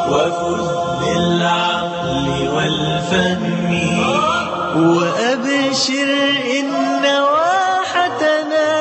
وفز بالعقل والفهم وأبشر إن واحتنا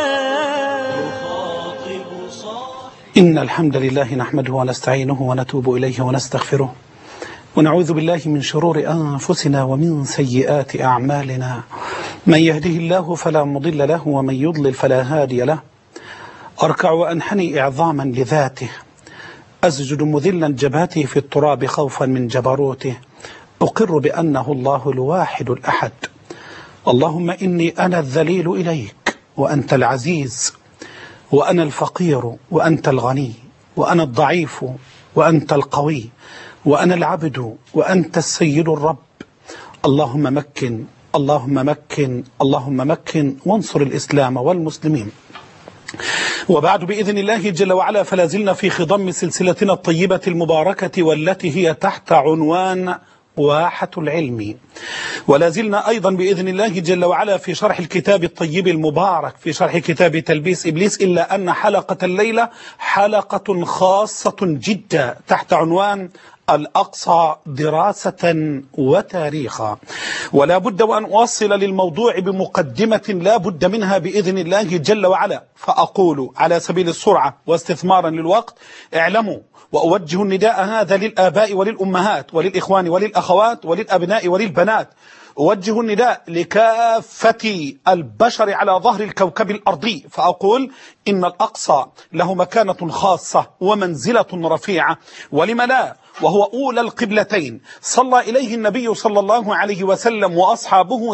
يخاطب صاحب. إن الحمد لله نحمده ونستعينه ونتوب إليه ونستغفره ونعوذ بالله من شرور أنفسنا ومن سيئات أعمالنا. من يهده الله فلا مضل له ومن يضلل فلا هادي له. أركع وأنحني إعظاما لذاته، أسجد مذلا جبهته في التراب خوفا من جبروته. أقر بأنه الله الواحد الأحد. اللهم إني أنا الذليل إليك وأنت العزيز، وأنا الفقير وأنت الغني، وأنا الضعيف وأنت القوي، وأنا العبد وأنت السيد الرب. اللهم مكن اللهم مكن اللهم مكن وانصر الإسلام والمسلمين. وبعد بإذن الله جل وعلا فلا زلنا في خضم سلسلتنا الطيبة المباركة والتي هي تحت عنوان واحة العلم، ولا زلنا أيضا بإذن الله جل وعلا في شرح الكتاب الطيب المبارك، في شرح كتاب تلبيس إبليس، إلا أن حلقة الليلة حلقة خاصة جدا تحت عنوان الأقصى دراسة وتاريخا. ولا بد وأن أوصل للموضوع بمقدمة لا بد منها بإذن الله جل وعلا، فأقول على سبيل السرعة واستثمارا للوقت: اعلموا، وأوجه النداء هذا للآباء وللأمهات وللإخوان وللأخوات وللأبناء وللبنات، أوجه النداء لكافة البشر على ظهر الكوكب الأرضي، فأقول إن الأقصى له مكانة خاصة ومنزلة رفيعة، ولم لا، وهو أولى القبلتين. صلى إليه النبي صلى الله عليه وسلم وأصحابه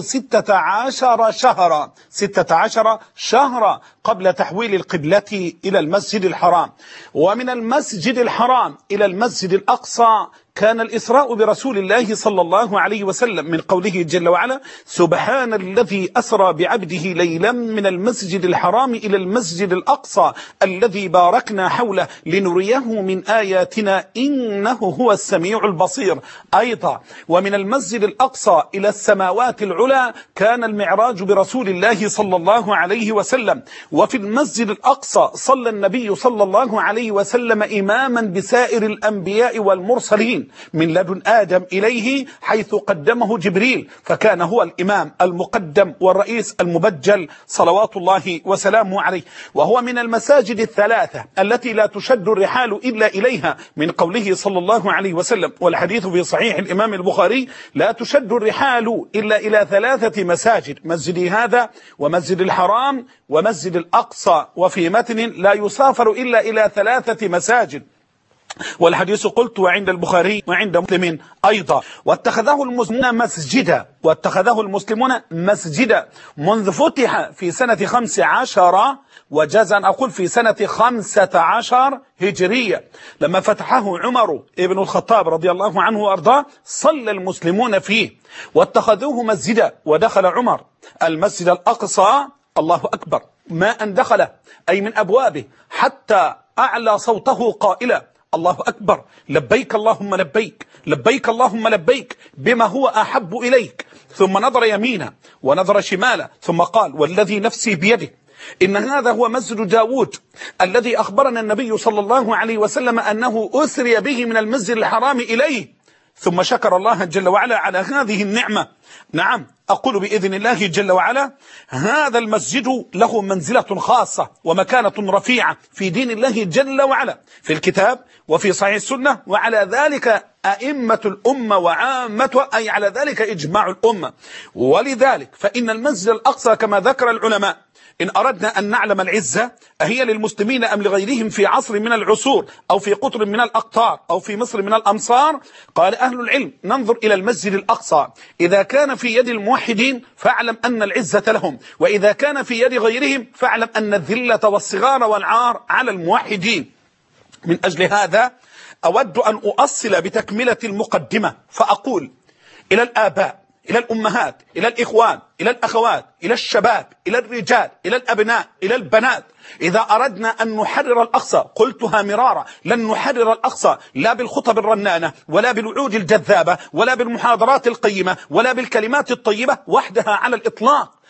16 شهرا قبل تحويل القبلة إلى المسجد الحرام. ومن المسجد الحرام إلى المسجد الأقصى كان الإسراء برسول الله صلى الله عليه وسلم، من قوله جل وعلا: سبحان الذي أسرى بعبده ليلا من المسجد الحرام إلى المسجد الأقصى الذي باركنا حوله لنريه من آياتنا إنه هو السميع البصير. أيضا ومن المسجد الأقصى إلى السماوات العلى كان المعراج برسول الله صلى الله عليه وسلم. وفي المسجد الأقصى صلى النبي صلى الله عليه وسلم إماما بسائر الأنبياء والمرسلين من لدن آدم إليه، حيث قدمه جبريل، فكان هو الإمام المقدم والرئيس المبجل صلوات الله وسلامه عليه. وهو من المساجد الثلاثة التي لا تشد الرحال إلا إليها، من قوله صلى الله عليه وسلم، والحديث في صحيح الإمام البخاري: لا تشد الرحال إلا إلى 3 مساجد، مسجدي هذا ومسجد الحرام ومسجد الأقصى. وفي متن: لا يسافر إلا إلى 3 مساجد. والحديث قلت وعند البخاري وعند مسلم أيضا. واتخذه المسلمون مسجدا منذ فتح في سنة 15، وجاز أن أقول في سنة 15 هجرية، لما فتحه عمر ابن الخطاب رضي الله عنه وأرضاه، صلى المسلمون فيه واتخذوه مسجدا. ودخل عمر المسجد الأقصى، الله أكبر، ما أن دخل أي من أبوابه حتى أعلى صوته قائلا: الله أكبر، لبيك اللهم لبيك، لبيك اللهم لبيك، بما هو أحب إليك. ثم نظر يمينا ونظر شمالا، ثم قال: والذي نفسي بيده إن هذا هو مسجد داود الذي أخبرنا النبي صلى الله عليه وسلم أنه أسري به من المسجد الحرام إليه. ثم شكر الله جل وعلا على هذه النعمة. نعم، أقول بإذن الله جل وعلا: هذا المسجد له منزلة خاصة ومكانة رفيعة في دين الله جل وعلا، في الكتاب وفي صحيح السنة، وعلى ذلك أئمة الأمة وعامة، أي على ذلك إجماع الأمة. ولذلك فإن المسجد الأقصى كما ذكر العلماء، إن أردنا أن نعلم العزة أهي للمسلمين أم لغيرهم في عصر من العصور، أو في قطر من الأقطار، أو في مصر من الأمصار، قال أهل العلم: ننظر إلى المسجد الأقصى، إذا كان في يد الموحدين فاعلم أن العزة لهم، وإذا كان في يد غيرهم فاعلم أن الذلة والصغار والعار على الموحدين. من أجل هذا أود أن أؤصل بتكملة المقدمة، فأقول: إلى الآباء، إلى الأمهات، إلى الإخوان، إلى الأخوات، إلى الشباب، إلى الرجال، إلى الأبناء، إلى البنات، إذا أردنا أن نحرر الأقصى، قلتها مرارا، لن نحرر الأقصى لا بالخطب الرنانة ولا بالوعود الجذابة ولا بالمحاضرات القيمة ولا بالكلمات الطيبة وحدها على الإطلاق،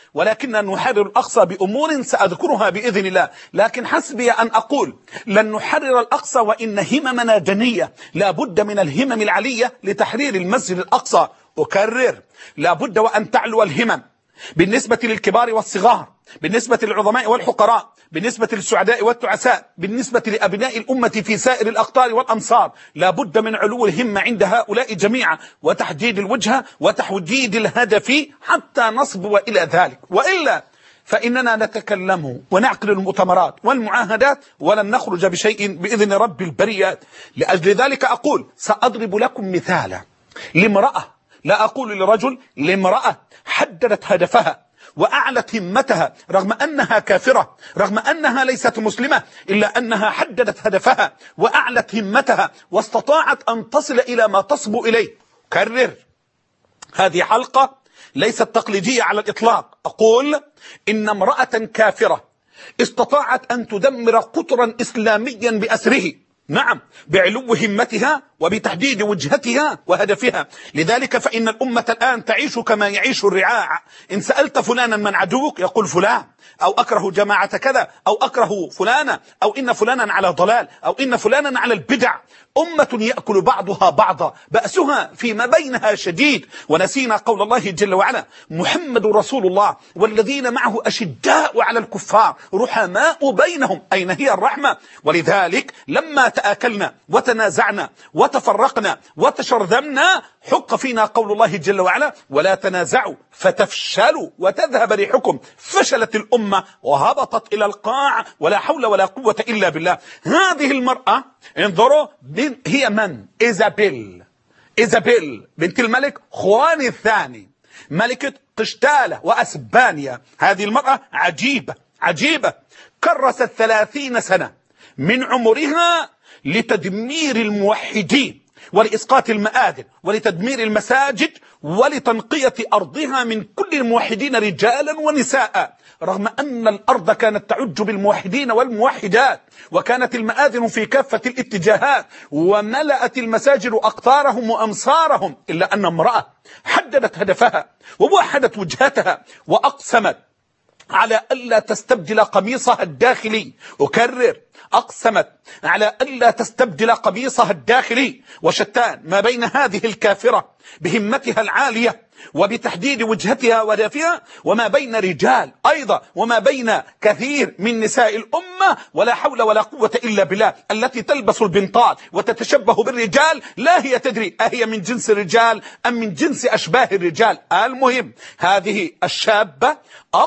ولكننا نحرر الأقصى بأمور سأذكرها بإذن الله. لكن حسبي أن أقول لن نحرر الأقصى وإن هممنا دنية. لا بد من الهمم العلية لتحرير المسجد الأقصى. أكرر، لا بد وأن تعلو الهمم بالنسبة للكبار والصغار، بالنسبة للعظماء والحقراء، بالنسبة للسعداء والتعساء، بالنسبة لأبناء الأمة في سائر الأقطار والأمصار. لا بد من علو الهمة عند هؤلاء جميعا وتحديد الوجهة وتحديد الهدف حتى نصبو إلى ذلك، وإلا فإننا نتكلم ونعقد المؤتمرات والمعاهدات ولن نخرج بشيء بإذن رب البريات. لأجل ذلك أقول سأضرب لكم مثالا لامرأة، لا أقول لرجل، لامرأة حددت هدفها وأعلت همتها رغم أنها كافرة، رغم أنها ليست مسلمة، إلا أنها حددت هدفها وأعلت همتها واستطاعت أن تصل إلى ما تصبو إليه. كرر، هذه حلقة ليست تقليدية على الإطلاق. أقول إن امرأة كافرة استطاعت أن تدمر قطرا إسلاميا بأسره، نعم، بعلو همتها وبتحديد وجهتها وهدفها. لذلك فإن الأمة الآن تعيش كما يعيش الرعاع. إن سألت فلانا من عدوك يقول فلان، أو أكره جماعة كذا، أو أكره فلانا، أو إن فلانا على ضلال، أو إن فلانا على البدع. أمة يأكل بعضها بعضا، بأسها فيما بينها شديد. ونسينا قول الله جل وعلا: محمد رسول الله والذين معه أشداء على الكفار رحماء بينهم. أين هي الرحمة؟ ولذلك لما تآكلنا وتنازعنا وتفرقنا وتشرذمنا حق فينا قول الله جل وعلا: ولا تنازعوا فتفشلوا وتذهب ريحكم. فشلت الأمة وهبطت إلى القاع، ولا حول ولا قوة إلا بالله. هذه المرأة انظروا هي من؟ إيزابيل بنت الملك خوان الثاني ملكة قشتالة وأسبانيا. هذه المرأة عجيبة كرست 30 سنة من عمرها لتدمير الموحدين ولإسقاط المآذن ولتدمير المساجد ولتنقية أرضها من كل الموحدين رجالا ونساء، رغم أن الأرض كانت تعج بالموحدين والموحدات، وكانت المآذن في كافة الاتجاهات، وملأت المساجد أقطارهم وأمصارهم، إلا أن امرأة حددت هدفها ووحدت وجهتها وأقسمت على ألا تستبدل قميصها الداخلي. أكرر، أقسمت على ألا تستبدل قميصها الداخلي. وشتان ما بين هذه الكافرة بهمتها العالية وبتحديد وجهتها وهدفها، وما بين رجال أيضا، وما بين كثير من نساء الأمة، ولا حول ولا قوة إلا بالله، التي تلبس البنطال وتتشبه بالرجال، لا هي تدري أهي من جنس الرجال أم من جنس أشباه الرجال. المهم هذه الشابة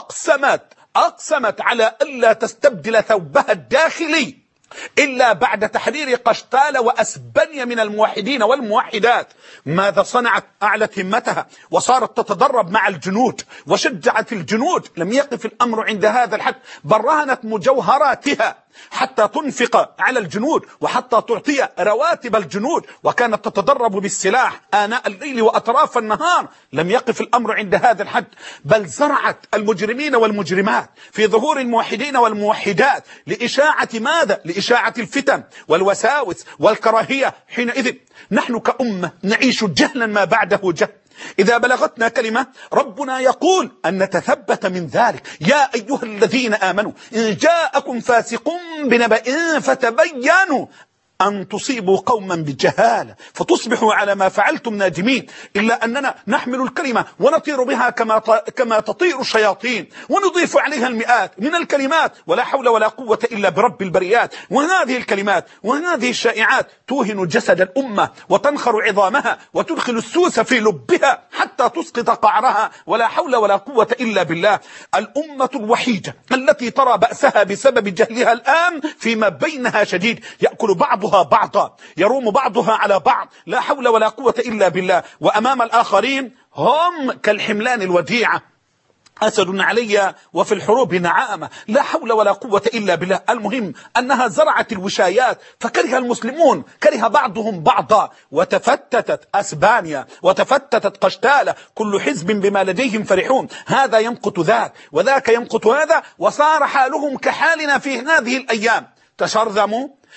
أقسمت على ألا تستبدل ثوبها الداخلي إلا بعد تحرير قشتالة وأسبانيا من الموحدين والموحدات. ماذا صنعت؟ أعلت همتها وصارت تتدرب مع الجنود وشجعت الجنود. لم يقف الأمر عند هذا الحد، بل رهنت مجوهراتها حتى تنفق على الجنود وحتى تعطي رواتب الجنود، وكانت تتدرب بالسلاح آناء الليل وأطراف النهار. لم يقف الأمر عند هذا الحد، بل زرعت المجرمين والمجرمات في ظهور الموحدين والموحدات لإشاعة ماذا؟ لإشاعة الفتن والوساوس والكراهية. حينئذ نحن كأمة نعيش جهلا ما بعده جهل. إذا بلغتنا كلمة ربنا يقول أن نتثبت من ذلك: يا أيها الذين آمنوا إن جاءكم فاسق بنبأ فتبينوا أن تصيبوا قوما بجهالة فتصبحوا على ما فعلتم نادمين. إلا أننا نحمل الكلمة ونطير بها كما تطير الشياطين، ونضيف عليها المئات من الكلمات، ولا حول ولا قوة إلا برب البريات. وهذه الكلمات وهذه الشائعات توهن جسد الأمة وتنخر عظامها وتدخل السوس في لبها حتى تسقط قعرها، ولا حول ولا قوة إلا بالله. الأمة الوحيدة التي ترى بأسها بسبب جهلها الآن فيما بينها شديد، يأكل بعضها بعضا، يروم بعضها على بعض، لا حول ولا قوة إلا بالله. وأمام الآخرين هم كالحملان الوديعة، أسد علي وفي الحروب نعامة، لا حول ولا قوة إلا بالله. المهم أنها زرعت الوشايات فكره المسلمون، كره بعضهم بعضا، وتفتتت أسبانيا وتفتتت قشتالة، كل حزب بما لديهم فرحون، هذا يمقت ذاك وذاك يمقت هذا، وصار حالهم كحالنا في هذه الأيام. تشرذموا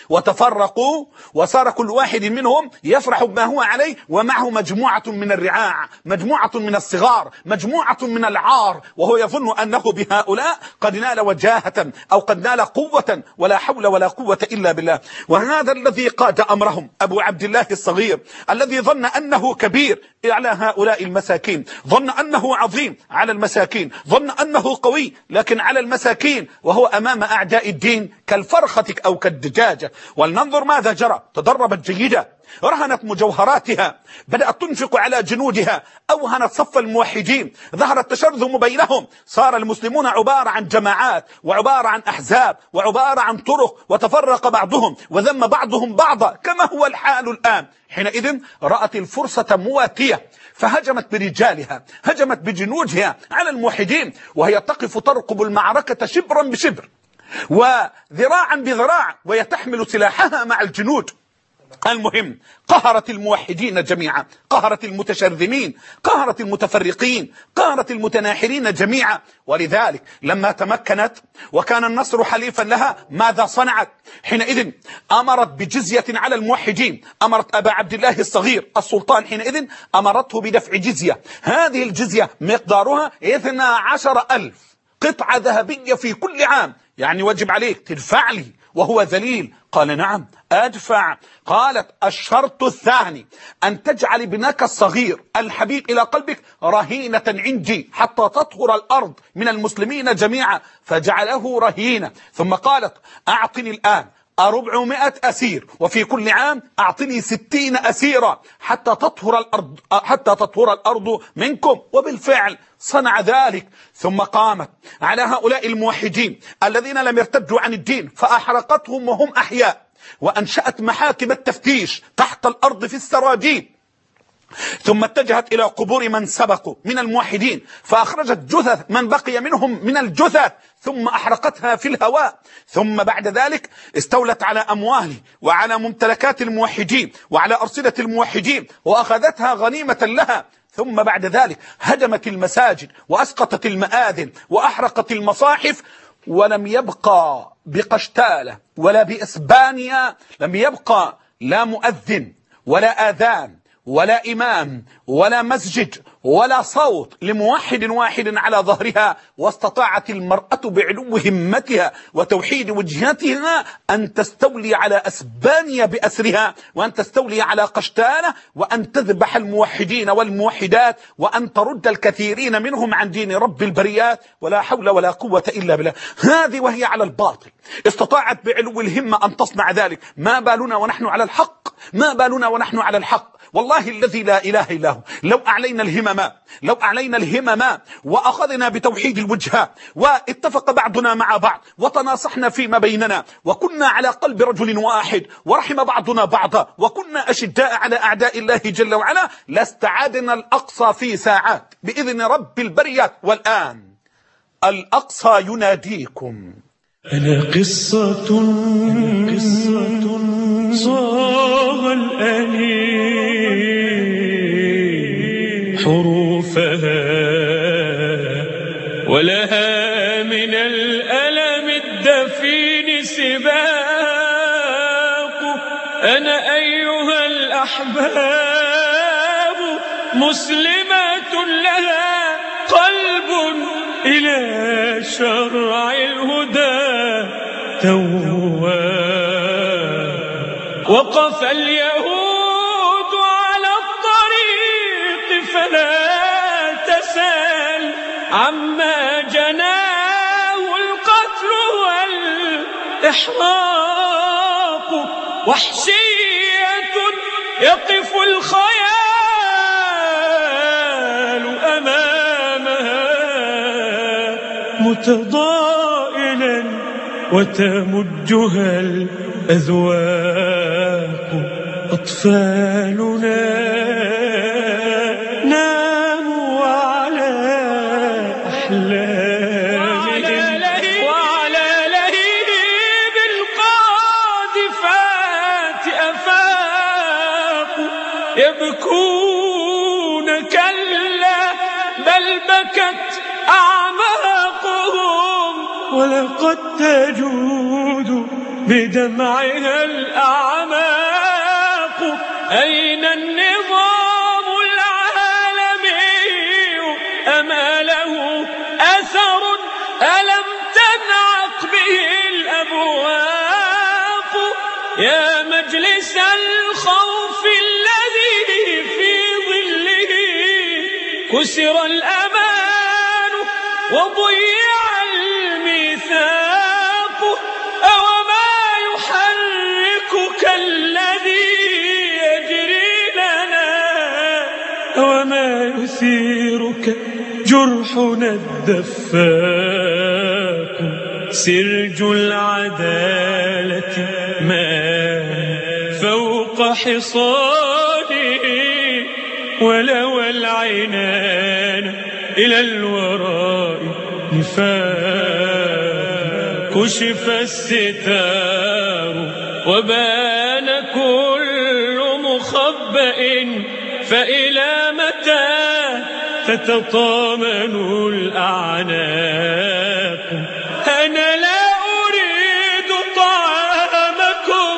وتفرقوا وصار كل واحد منهم يفرح بما هو عليه، ومعه مجموعة من الرعاع، مجموعة من الصغار، مجموعة من العار، وهو يظن أنه بهؤلاء قد نال وجاهة أو قد نال قوة، ولا حول ولا قوة إلا بالله. وهذا الذي قاد أمرهم أبو عبد الله الصغير، الذي ظن أنه كبير على هؤلاء المساكين، ظن أنه عظيم على المساكين، ظن أنه قوي لكن على المساكين، وهو أمام أعداء الدين كالفرخة أو كالدجاجة. ولننظر ماذا جرى. تدربت جيدة، رهنت مجوهراتها، بدأت تنفق على جنودها، أوهنت صف الموحدين، ظهر التشرذم بينهم، صار المسلمون عبارة عن جماعات وعبارة عن أحزاب وعبارة عن طرق، وتفرق بعضهم وذم بعضهم بعضا كما هو الحال الآن. حينئذ رأت الفرصة مواتية فهجمت برجالها، هجمت بجنودها على الموحدين، وهي تقف ترقب المعركة شبرا بشبر وذراعا بذراع، وهي تحمل سلاحها مع الجنود. المهم قهرت الموحدين جميعا، قهرت المتشرذمين، قهرت المتفرقين، قهرت المتناحرين جميعا. ولذلك لما تمكنت وكان النصر حليفا لها ماذا صنعت؟ حينئذ أمرت بجزية على الموحدين، أمرت أبا عبد الله الصغير السلطان حينئذ أمرته بدفع جزية. هذه الجزية مقدارها 12,000 قطعة ذهبية في كل عام، يعني واجب عليك تدفع لي. وهو ذليل قال نعم أدفع. قالت الشرط الثاني أن تجعل ابنك الصغير الحبيب إلى قلبك رهينة عندي حتى تطهر الأرض من المسلمين جميعا، فجعله رهينة. ثم قالت أعطني الآن 400 أسير، وفي كل عام أعطني 60 أسيرا حتى تطهر الأرض منكم. وبالفعل صنع ذلك. ثم قامت على هؤلاء الموحدين الذين لم يرتدوا عن الدين فأحرقتهم وهم أحياء، وأنشأت محاكم التفتيش تحت الأرض في السراجيل. ثم اتجهت إلى قبور من سبقوا من الموحدين فأخرجت جثث من بقي منهم من الجثث ثم أحرقتها في الهواء. ثم بعد ذلك استولت على أمواله وعلى ممتلكات الموحدين وعلى أرصدة الموحدين وأخذتها غنيمة لها. ثم بعد ذلك هدمت المساجد وأسقطت المآذن وأحرقت المصاحف، ولم يبقى بقشتالة ولا بإسبانيا لم يبقى لا مؤذن ولا آذان ولا إمام ولا مسجد ولا صوت لموحد واحد على ظهرها. واستطاعت المرأة بعلو همتها وتوحيد وجهتها أن تستولي على أسبانيا بأسرها، وأن تستولي على قشتالة، وأن تذبح الموحدين والموحدات، وأن ترد الكثيرين منهم عن دين رب البريات. ولا حول ولا قوة إلا بالله. هذه وهي على الباطل استطاعت بعلو الهمة أن تصنع ذلك. ما بالنا ونحن على الحق؟ ما بالنا ونحن على الحق؟ والله الذي لا إله إلا هو لو أعلينا الهمم وأخذنا بتوحيد الوجهة واتفق بعضنا مع بعض وتناصحنا فيما بيننا وكنا على قلب رجل واحد ورحم بعضنا بعضا وكنا أشداء على أعداء الله جل وعلا لاستعادنا الأقصى في ساعات بإذن رب البريات. والآن الأقصى يناديكم. أنا قصة صاغ الأنين حروفها ولها من الألم الدفين سباق. أنا أيها الأحباب مسلمة لها قلب إلى شرع الهدى تواب. وقف اليهود على الطريق فلا تسأل عما جناه القتل والإحراق. وحشية يقف الخيال أمامها متضائلا وتمجها الأذواق. أطفالنا ناموا على أحلامهم وعلى لهيب القاذفات أفاقوا. يبكون كلا بل بكت أعماقهم ولقد تجود بدمعها الأعماق. أين النظام العالمي أما له أثر ألم تنعق به الأبواق؟ يا مجلس الخوف الذي في ظله كسر الأمان وضيع الميثاق. أوما يحركك الذي يجري لنا، أوما يثيرك جرحنا الدفاق. سرج العدالة ما فوق حصانه، ولو العنان إلى الوراء نفاق. كشف الستار وبان كل مخبأ، فإلى متى تتطامن الأعناق؟ أنا لا أريد طعامكم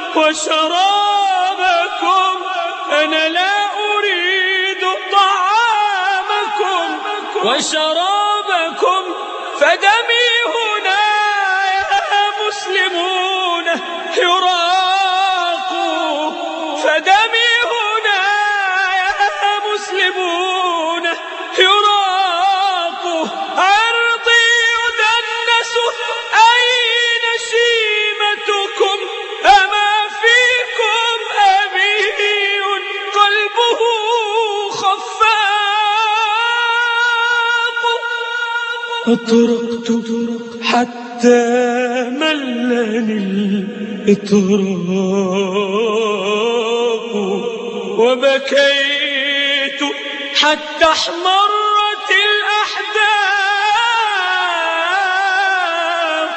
وشرابكم، أنا لا أريد طعامكم وشرابكم، فدمي هنا يا مسلمون يراق. فدمي هنا يا مسلمون يراق. أرضي يدنس، أين شيمتكم؟ أما فيكم أبي قلبه خفاق. أطرقت حتى ملني الإطراق، وبكيت حتى احمرت الأحداق.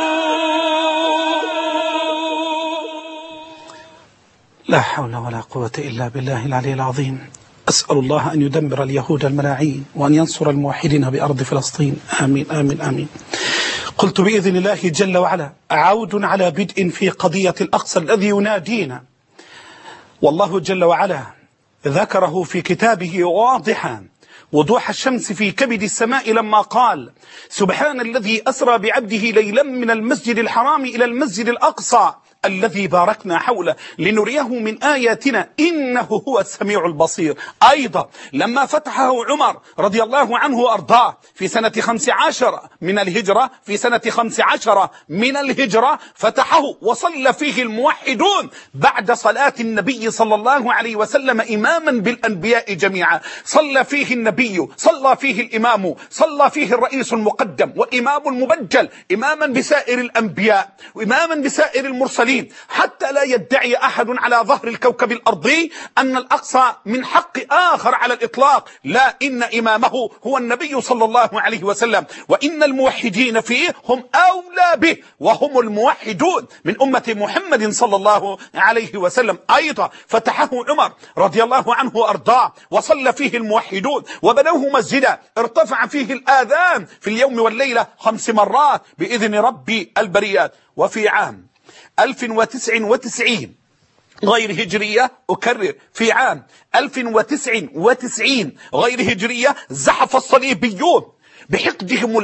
لا حول ولا قوة إلا بالله العلي العظيم. أسأل الله أن يدمر اليهود الملاعين وأن ينصر الموحدين بأرض فلسطين. آمين آمين آمين. قلت بإذن الله جل وعلا عود على بدء في قضية الأقصى الذي ينادينا، والله جل وعلا ذكره في كتابه واضحا وضوح الشمس في كبد السماء لما قال: سبحان الذي أسرى بعبده ليلا من المسجد الحرام إلى المسجد الأقصى الذي باركنا حوله لنريه من آياتنا إنه هو السميع البصير. أيضا لما فتحه عمر رضي الله عنه وأرضاه في سنة 15 من الهجرة، في سنة 15 من الهجرة فتحه وصلى فيه الموحدون بعد صلاة النبي صلى الله عليه وسلم إماما بالأنبياء جميعا. صلى فيه النبي، صلى فيه الإمام، صلى فيه الرئيس المقدم والإمام المبجل، إماما بسائر الأنبياء وإماما بسائر المرسلين، حتى لا يدعي أحد على ظهر الكوكب الأرضي أن الأقصى من حق آخر على الإطلاق. لا، إن إمامه هو النبي صلى الله عليه وسلم، وإن الموحدين فيه هم أولى به، وهم الموحدون من أمة محمد صلى الله عليه وسلم. أيضا فتحه عمر رضي الله عنه وأرضاه وصلى فيه الموحدون وبنوه مسجدا ارتفع فيه الآذان في اليوم والليلة 5 مرات بإذن ربي البريات. وفي عام 1099 غير هجرية، أكرر، في عام 1099 غير هجرية زحف الصليبيون بحقدهم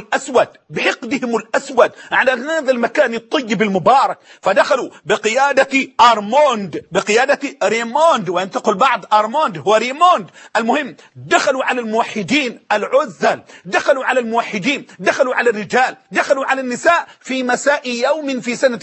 الأسود على هذا المكان الطيب المبارك، فدخلوا بقيادة أرموند، بقيادة ريموند، وينتقل بعض أرموند هو ريموند. المهم دخلوا على الموحدين العزل، دخلوا على الموحدين، دخلوا على الرجال، دخلوا على النساء في مساء يوم في سنة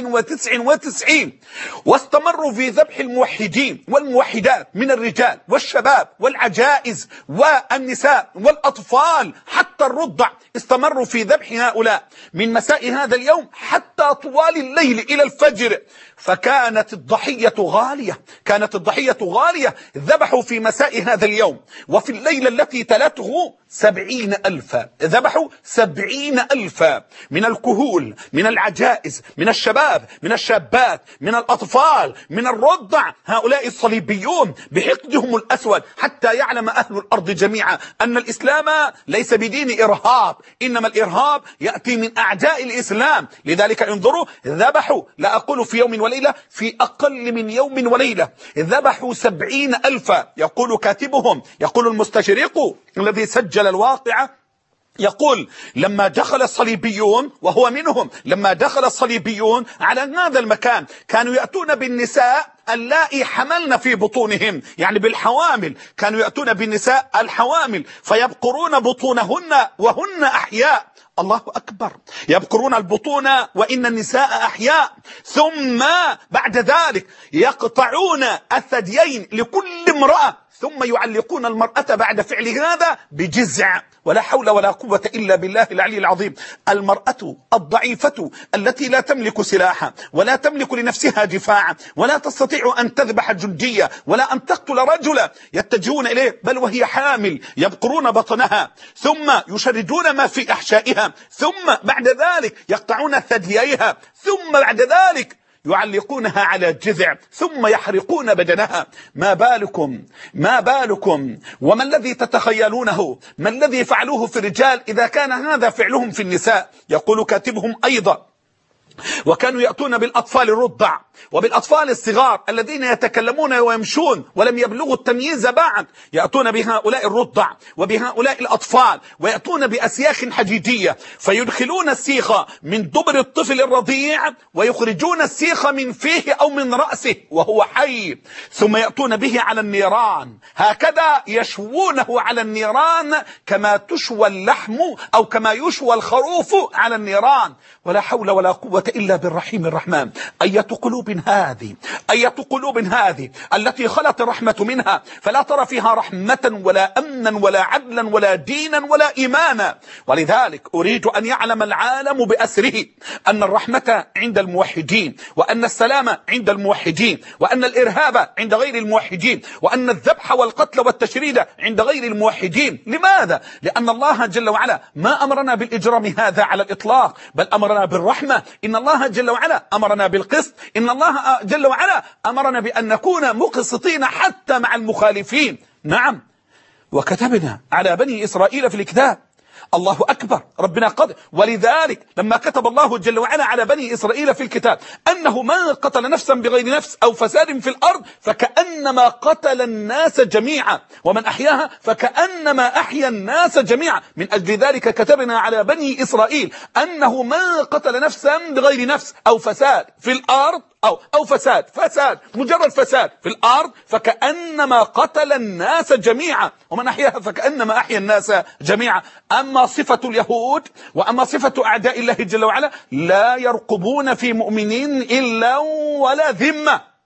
1099، واستمروا في ذبح الموحدين والموحدات من الرجال والشباب والعجائز والنساء والأطفال حتى الرضع. استمروا في ذبح هؤلاء من مساء هذا اليوم حتى طوال الليل إلى الفجر. فكانت الضحية غالية، كانت الضحية غالية. ذبحوا في مساء هذا اليوم وفي الليلة التي تلته 70,000، ذبحوا 70,000 من الكهول، من العجائز، من الشباب، من الشابات، من الأطفال، من الرضع. هؤلاء الصليبيون بحقدهم الأسود حتى يعلم أهل الأرض جميعا أن الإسلام ليس بدين إرهاب، إنما الإرهاب يأتي من أعداء الإسلام. لذلك انظروا ذبحوا، لا أقول في يوم وليلة، في أقل من يوم وليلة ذبحوا 70,000. يقول كاتبهم، يقول المستشرق الذي سجل الواقعة، يقول لما دخل الصليبيون، وهو منهم، لما دخل الصليبيون على هذا المكان كانوا يأتون بالنساء اللائي حملن في بطونهم، يعني بالحوامل، كانوا يأتون بالنساء الحوامل فيبقرون بطونهن وهن أحياء. الله أكبر، يبقرون البطون وإن النساء أحياء. ثم بعد ذلك يقطعون الثديين لكل امرأة، ثم يعلقون المرأة بعد فعل هذا بجزع. ولا حول ولا قوة إلا بالله العلي العظيم. المرأة الضعيفة التي لا تملك سلاحا ولا تملك لنفسها دفاعا ولا تستطيع أن تذبح جندية ولا أن تقتل رجلا يتجهون إليه، بل وهي حامل يبقرون بطنها ثم يشردون ما في أحشائها، ثم بعد ذلك يقطعون ثدييها، ثم بعد ذلك يعلقونها على جذع، ثم يحرقون بدنها. ما بالكم وما الذي تتخيلونه، ما الذي فعلوه في الرجال إذا كان هذا فعلهم في النساء؟ يقول كاتبهم أيضا وكانوا يأتون بالأطفال الرضع وبالأطفال الصغار الذين يتكلمون ويمشون ولم يبلغوا التمييز بعد، يأتون بهؤلاء الرضع وبهؤلاء الأطفال ويأتون بأسياخ حديدية فيدخلون السيخ من دبر الطفل الرضيع ويخرجون السيخ من فيه أو من رأسه وهو حي، ثم يأتون به على النيران، هكذا يشوونه على النيران كما تشوى اللحم أو كما يشوى الخروف على النيران. ولا حول ولا قوة إلا بالرحيم الرحمن. أية قلوب هذه التي خلت الرحمة منها، فلا ترى فيها رحمة ولا أمنا ولا عدلا ولا دينا ولا إيمانا. ولذلك أريد أن يعلم العالم بأسره أن الرحمة عند الموحدين، وأن السلام عند الموحدين، وأن الإرهاب عند غير الموحدين، وأن الذبح والقتل والتشريد عند غير الموحدين. لماذا؟ لأن الله جل وعلا ما أمرنا بالإجرام هذا على الإطلاق، بل أمرنا بالرحمة. إن الله جل وعلا أمرنا بالقسط، إن الله جل وعلا أمرنا بأن نكون مقسطين حتى مع المخالفين. نعم، وكتبنا على بني إسرائيل في الكتاب، الله أكبر، ربنا قد. ولذلك لما كتب الله جل وعلا على بني إسرائيل في الكتاب أنه من قتل نفسا بغير نفس أو فساد في الأرض فكأنما قتل الناس جميعا، ومن أحياها فكأنما أحيا الناس جميعا. من أجل ذلك كتبنا على بني إسرائيل أنه من قتل نفسا بغير نفس أو فساد في الأرض أو فساد مجرد فساد في الأرض فكأنما قتل الناس جميعا، ومن أحياها فكأنما أحيا الناس جميعا. أما صفة اليهود وأما صفة أعداء الله جل وعلا لا يرقبون في مؤمنين إلا ولا ذمة.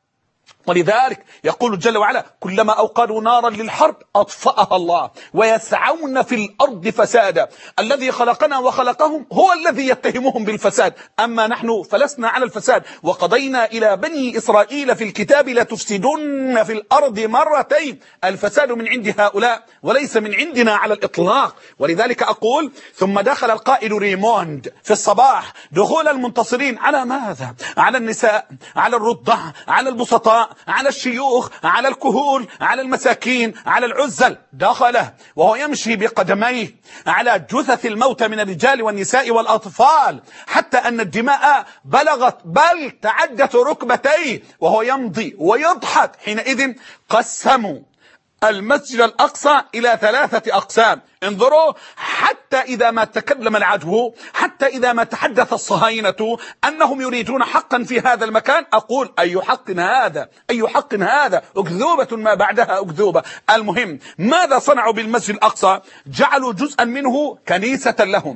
ولذلك يقول جل وعلا كلما أوقدوا نارا للحرب أطفأها الله ويسعون في الأرض فسادا. الذي خلقنا وخلقهم هو الذي يتهمهم بالفساد، أما نحن فلسنا على الفساد. وقضينا إلى بني إسرائيل في الكتاب لتفسدن في الأرض مرتين. الفساد من عند هؤلاء وليس من عندنا على الإطلاق. ولذلك أقول ثم دخل القائد ريموند في الصباح دخول المنتصرين على ماذا؟ على النساء، على الرضع، على البسطاء، على الشيوخ، على الكهول، على المساكين، على العزل. دخله وهو يمشي بقدميه على جثث الموتى من الرجال والنساء والأطفال، حتى أن الدماء بلغت بل تعدت ركبتيه، وهو يمضي ويضحك. حينئذ قسموا المسجد الأقصى إلى 3 أقسام. انظروا، حتى إذا ما تكلم العدو، حتى إذا ما تحدث الصهاينة أنهم يريدون حقا في هذا المكان، أقول أي حق هذا؟ أي حق هذا؟ أكذوبة ما بعدها أكذوبة. المهم ماذا صنعوا بالمسجد الأقصى؟ جعلوا جزءا منه كنيسة لهم،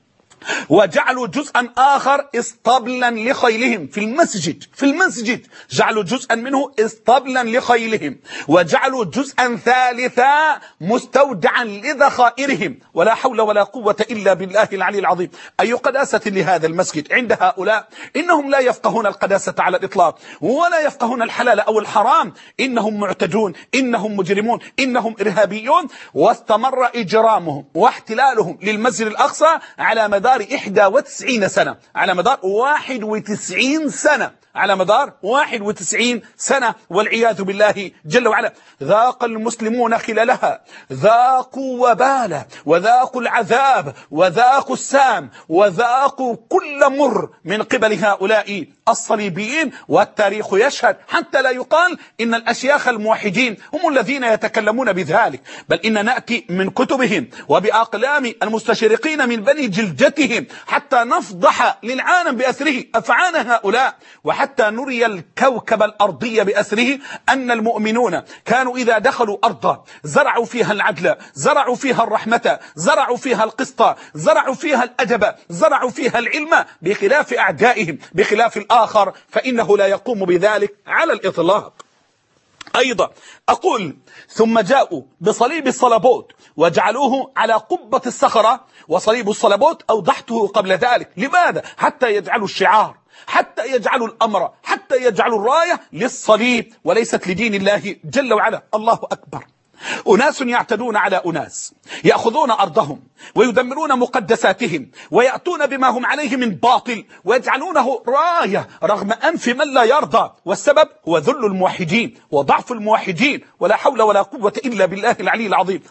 وجعلوا جزءا آخر اسطبلا لخيلهم في المسجد جعلوا جزءا منه اسطبلا لخيلهم، وجعلوا جزءا ثالثا مستودعا لذخائرهم. ولا حول ولا قوة إلا بالله العلي العظيم. أي قداسة لهذا المسجد عند هؤلاء؟ إنهم لا يفقهون القداسة على الإطلاق، ولا يفقهون الحلال أو الحرام. إنهم معتدون، إنهم مجرمون، إنهم إرهابيون. واستمر إجرامهم واحتلالهم للمسجد الأقصى على مدار 91 سنة، على مدار 91 سنة. على مدار 91 سنة والعياذ بالله جل وعلا. ذاق المسلمون خلالها، ذاقوا وبالا، وذاقوا العذاب، وذاقوا السام، وذاقوا كل مر من قبل هؤلاء الصليبيين. والتاريخ يشهد، حتى لا يقال إن الأشياخ الموحدين هم الذين يتكلمون بذلك، بل إن نأتي من كتبهم وبأقلام المستشرقين من بني جلدتهم حتى نفضح للعالم بأسره أفعال هؤلاء، وحتى نري الكوكب الأرضي بأسره أن المؤمنون كانوا إذا دخلوا أرضا زرعوا فيها العدل، زرعوا فيها الرحمة، زرعوا فيها القسط، زرعوا فيها الأدب، زرعوا فيها العلم، بخلاف أعدائهم، بخلاف الآخر فإنه لا يقوم بذلك على الإطلاق. أيضا أقول ثم جاءوا بصليب الصلبوت وجعلوه على قبة الصخرة، وصليب الصلبوت أوضحته قبل ذلك. لماذا؟ حتى يجعلوا الشعار، حتى يجعلوا الأمر، حتى يجعلوا الراية للصليب وليست لدين الله جل وعلا. الله أكبر. أناس يعتدون على أناس، يأخذون أرضهم ويدمرون مقدساتهم ويأتون بما هم عليه من باطل ويجعلونه راية رغم أنف من لا يرضى، والسبب هو ذل الموحدين وضعف الموحدين، ولا حول ولا قوة إلا بالله العلي العظيم.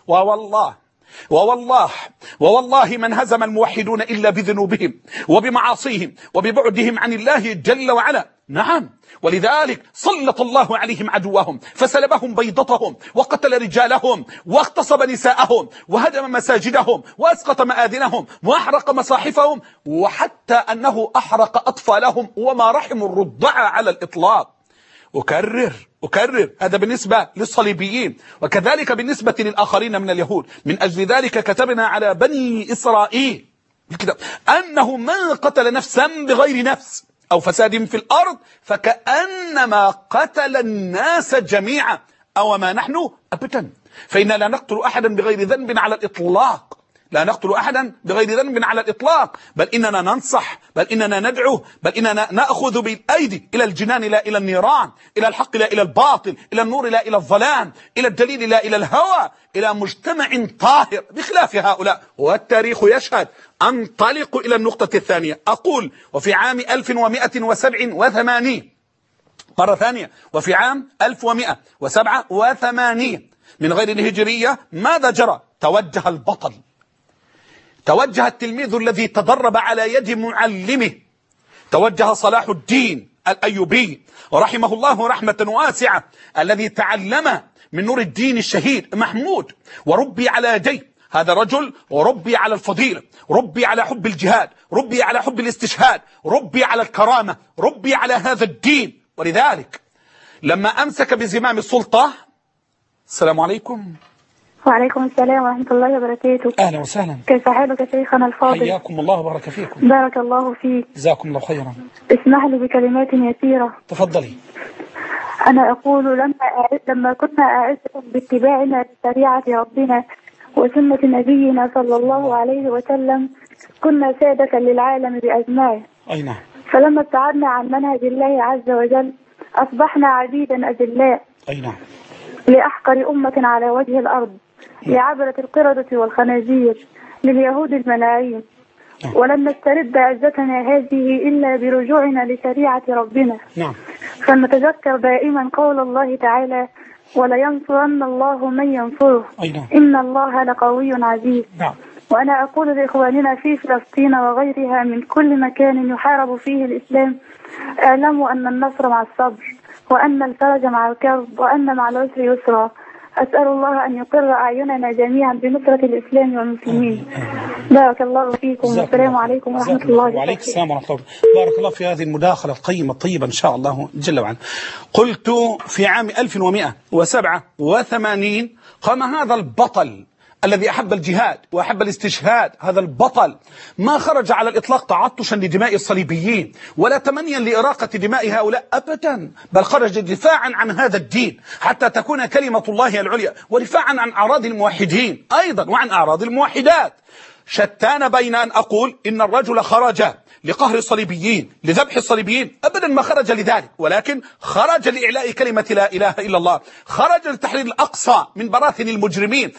ووالله من هزم الموحدون إلا بذنوبهم وبمعاصيهم وببعدهم عن الله جل وعلا. نعم، ولذلك سلط الله عليهم عدوهم فسلبهم بيضتهم وقتل رجالهم واغتصب نساءهم وهدم مساجدهم وأسقط مآذنهم وأحرق مصاحفهم، وحتى أنه أحرق أطفالهم وما رحموا الرضع على الإطلاق. أكرر هذا بالنسبة للصليبيين، وكذلك بالنسبة للآخرين من اليهود. من أجل ذلك كتبنا على بني إسرائيل أنه من قتل نفسا بغير نفس أو فساد في الأرض فكأنما قتل الناس جميعا. أو ما نحن أبدا، فإننا لا نقتل أحدا بغير ذنب على الإطلاق، لا نقتل أحدا بغير ذنب على الإطلاق، بل إننا ننصح، بل إننا ندعو، بل إننا نأخذ بالأيدي إلى الجنان لا إلى النيران، إلى الحق لا إلى الباطل، إلى النور لا إلى الظلام، إلى الدليل لا إلى الهوى، إلى مجتمع طاهر بخلاف هؤلاء. والتاريخ يشهد. أنطلق إلى النقطة الثانية. أقول وفي عام 1187 مرة ثانية، وفي عام 1187 من غير الهجرية ماذا جرى؟ توجه البطل، توجه التلميذ الذي تدرب على يد معلمه، توجه صلاح الدين الأيوبي رحمه الله رحمة واسعة، الذي تعلم من نور الدين الشهيد محمود وربي على يديه. هذا رجل ربي على الفضيلة، ربي على حب الجهاد، ربي على حب الاستشهاد، ربي على الكرامة، ربي على هذا الدين. ولذلك لما أمسك بزمام السلطة، السلام عليكم. وعليكم السلام ورحمة الله وبركاته. أهلا وسهلا. كيف حالك شيخنا الفاضل؟ حياكم الله وبارك فيكم. بارك الله فيك. جزاكم الله خيرا. اسمح لي بكلمات يسيرة. تفضلي. أنا أقول لما كنا أعز باتباعنا لشريعة ربنا وسنة نبينا صلى الله عليه وسلم كنا سادة للعالم بأجمعه. أي نعم. فلما ابتعدنا عن منهج الله عز وجل أصبحنا عبيدا أذلاء. أي نعم. لأحقر أمة على وجه الأرض، لعبرة القردة والخنازير، لليهود الملاعين. ولن نسترد عزتنا هذه إلا برجوعنا لشريعة ربنا. نعم. فلنتذكر دائما قول الله تعالى: ولينصرن الله من ينصره. نعم. إن الله لقوي عزيز. نعم. وأنا أقول لإخواننا في فلسطين وغيرها من كل مكان يحارب فيه الإسلام: اعلموا أن النصر مع الصبر، وأن الفرج مع الكرب، وأن مع العسر يسرا. أسأل الله أن يقر أعيننا جميعا بنصرة الإسلام والمسلمين. بارك الله فيكم، والسلام عليكم ورحمة الله وبركاته. وعليكم السلام ورحمة الله. بارك الله في هذه المداخلة القيمة الطيبة إن شاء الله جل وعلا. قلت في عام 1187 قام هذا البطل الذي أحب الجهاد وأحب الاستشهاد، هذا البطل ما خرج على الإطلاق تعطشا لدماء الصليبيين ولا تمنيا لإراقة دماء هؤلاء أبدا، بل خرج دفاعا عن هذا الدين حتى تكون كلمة الله العليا، ودفاعا عن أعراض الموحدين أيضا وعن أعراض الموحدات. شتان بين أن أقول إن الرجل خرج لقهر الصليبيين لذبح الصليبيين، أبدا ما خرج لذلك، ولكن خرج لإعلاء كلمة لا إله إلا الله، خرج لتحرير الأقصى من براثن المجرمين،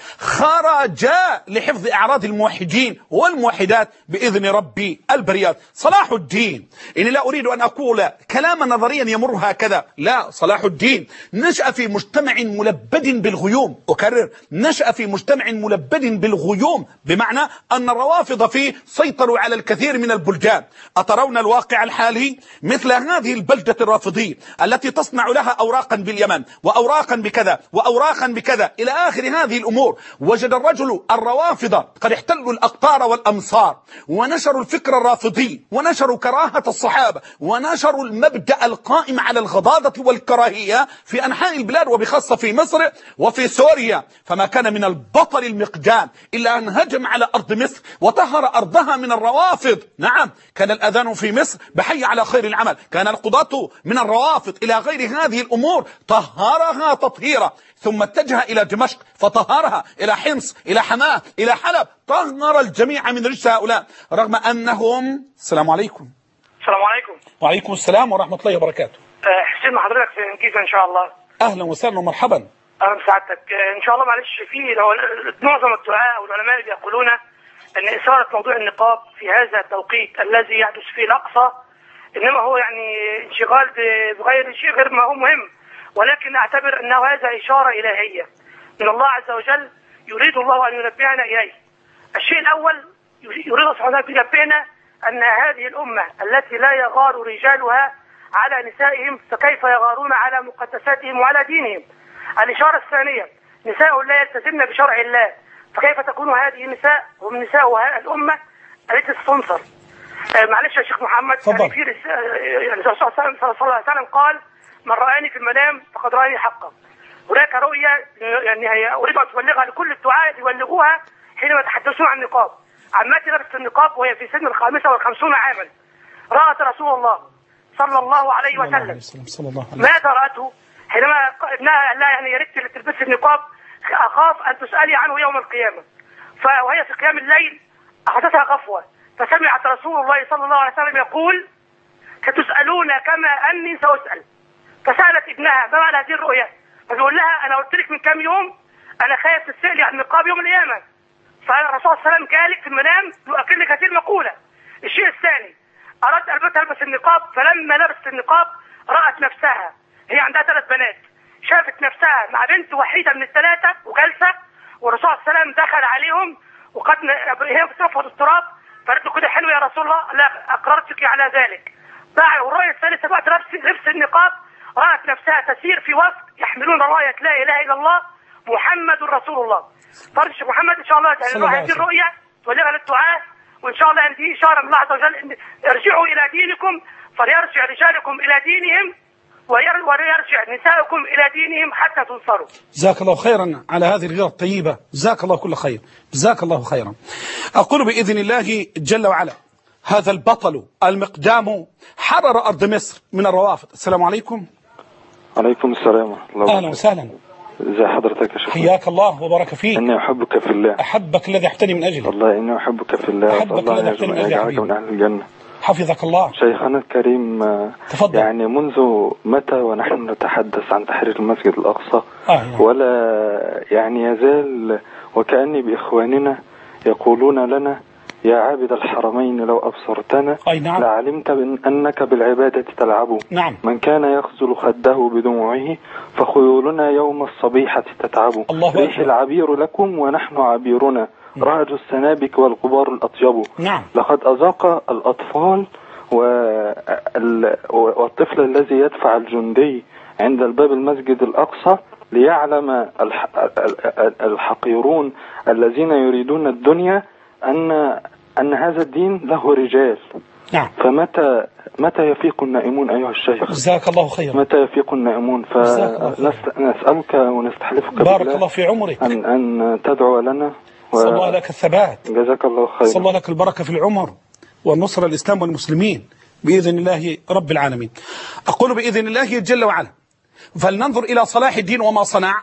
خرج لحفظ أعراض الموحدين والموحدات بإذن ربي البريات. صلاح الدين، إني لا أريد أن أقول كلاما نظريا يمر هكذا، لا، صلاح الدين نشأ في مجتمع ملبد بالغيوم، أكرر، نشأ في مجتمع ملبد بالغيوم، بمعنى أن الروافض فيه سيطروا على الكثير من البلدان. أترون الواقع الحالي؟ مثل هذه البلدة الرافضية التي تصنع لها أوراقا باليمن وأوراقا بكذا وأوراقا بكذا إلى آخر هذه الأمور، وجد الرجل الروافض قد احتلوا الأقطار والأمصار ونشروا الفكر الرافضي ونشروا كراهة الصحابة ونشروا المبدأ القائم على الغضاضة والكراهية في أنحاء البلاد وبخاصة في مصر وفي سوريا. فما كان من البطل المقدام إلا أن هجم على أرض مصر وطهر أرضها من الروافض. نعم، كان الأذان في مصر بحي على خير العمل، كان القضاة من الروافض إلى غير هذه الأمور، طهرها تطهيرا، ثم اتجه إلى دمشق فطهرها، إلى حمص، إلى حماه، إلى حلب، طهر الجميع من رجس هؤلاء، رغم أنهم. السلام عليكم. السلام عليكم. وعليكم السلام ورحمة الله وبركاته. حسين مع حضرتك في الجيزة إن شاء الله. أهلا وسهلا ومرحبا. أهلا بسعادتك. إن شاء الله. معلش، في معظم الدعاء والعلماء بيقولون أن إثارة موضوع النقاب في هذا التوقيت الذي يحدث فيه الأقصى إنما هو يعني انشغال بغير شيء غير ما هو مهم، ولكن أعتبر أنه هذا إشارة إلهية من الله عز وجل يريد الله أن ينبهنا إليه. الشيء الأول، يريد سبحانه أن ينبهنا أن هذه الأمة التي لا يغار رجالها على نسائهم فكيف يغارون على مقدساتهم وعلى دينهم. الإشارة الثانية، نساء لا يلتزمن بشرع الله، فكيف تكون هذه النساء هم نساء الأمة التي تستنصر. معلش يا شيخ محمد، يعني في الرسول صلى الله عليه وسلم قال: من رآني في المنام فقد رآني حقا. هناك رؤية يعني أريد أن تبلغها لكل الدعاة يبلغوها حينما يتحدثون عن النقاب. عمتي لبست النقاب وهي في سن 55 عاما، رأت رسول الله صلى الله عليه وسلم. ماذا رأته حينما ابنها قال لها يعني يا ريت تلبسي النقاب، أخاف أن تسألي عنه يوم القيامة. وهي في قيام الليل أخذتها غفوة فسمعت رسول الله صلى الله عليه وسلم يقول: ستسألون كما أني سأسأل. فسألت ابنها: ما معنى هذه الرؤية؟ فبيقول لها: أنا قلت لك من كم يوم أنا خايف تسألي عن النقاب يوم القيامة. فالرسول صلى الله عليه وسلم قال في المنام يؤكد لك هذه المقولة. الشيء الثاني، أردت أن تلبس النقاب، فلما لبست النقاب رأت نفسها، هي عندها 3 بنات، شافت نفسها مع بنت وحيدة من الثلاثة وجالسة، والرسول صلى الله عليه وسلم دخل عليهم وقد هي بتنفض التراب، فقالت له: كده حلو يا رسول الله؟ لا، أقررتك على ذلك. بعد والرؤية الثالثة بعد لبس النقاب رأت نفسها تسير في وفد يحملون راية لا إله إلا الله محمد رسول الله. فرش محمد إن شاء الله تعالى هذه الرؤية توليها للدعاء، وإن شاء الله دي إشارة من الله عز وجل: ارجعوا إلى دينكم فليرجع رجالكم إلى دينهم وليرجع نساؤكم إلى دينهم حتى تنصروا. جزاك الله خيرا على هذه الغيرة الطيبة، جزاك الله كل خير، جزاك الله خيرا. أقول بإذن الله جل وعلا هذا البطل المقدام حرر أرض مصر من الروافض. السلام عليكم. عليكم السلام ورحمة الله وبركاته. أهلا وسهلا. ازي حضرتك يا شيخ؟ حياك الله وبارك فيك. إني أحبك في الله. أحبك الذي أحبتني من أجله. والله إني أحبك في الله. أحبك الذي أحبتني من أجله. يجعلك من أهل الجنة. حفظك الله. شيخنا الكريم، تفضل. يعني منذ متى ونحن نتحدث عن تحرير المسجد الأقصى ولا يعني يزال وكأني بإخواننا يقولون لنا: يا عابد الحرمين لو أبصرتنا نعم. لعلمت أنك بالعبادة تلعب. نعم. من كان يغسل خده بدموعه فخيولنا يوم الصبيحة تتعب. ريح العبير لكم ونحن عبيرنا، رهج السنابك والغبار الأطيب. نعم. لقد أذاق الأطفال والطفل الذي يدفع الجندي عند الباب المسجد الأقصى ليعلم الحقيرون الذين يريدون الدنيا أن هذا الدين له رجال. نعم. متى يفيق النائمون أيها الشيخ؟ جزاك الله خيرا. متى يفيق النائمون؟ فنسألك ونستحلفك بارك الله في عمرك أن تدعو لنا صلى الله لك الثبات. جزاك الله خيرا. صلى الله لك البركة في العمر والنصر الإسلام والمسلمين بإذن الله رب العالمين. أقول بإذن الله جل وعلا فلننظر إلى صلاح الدين وما صنع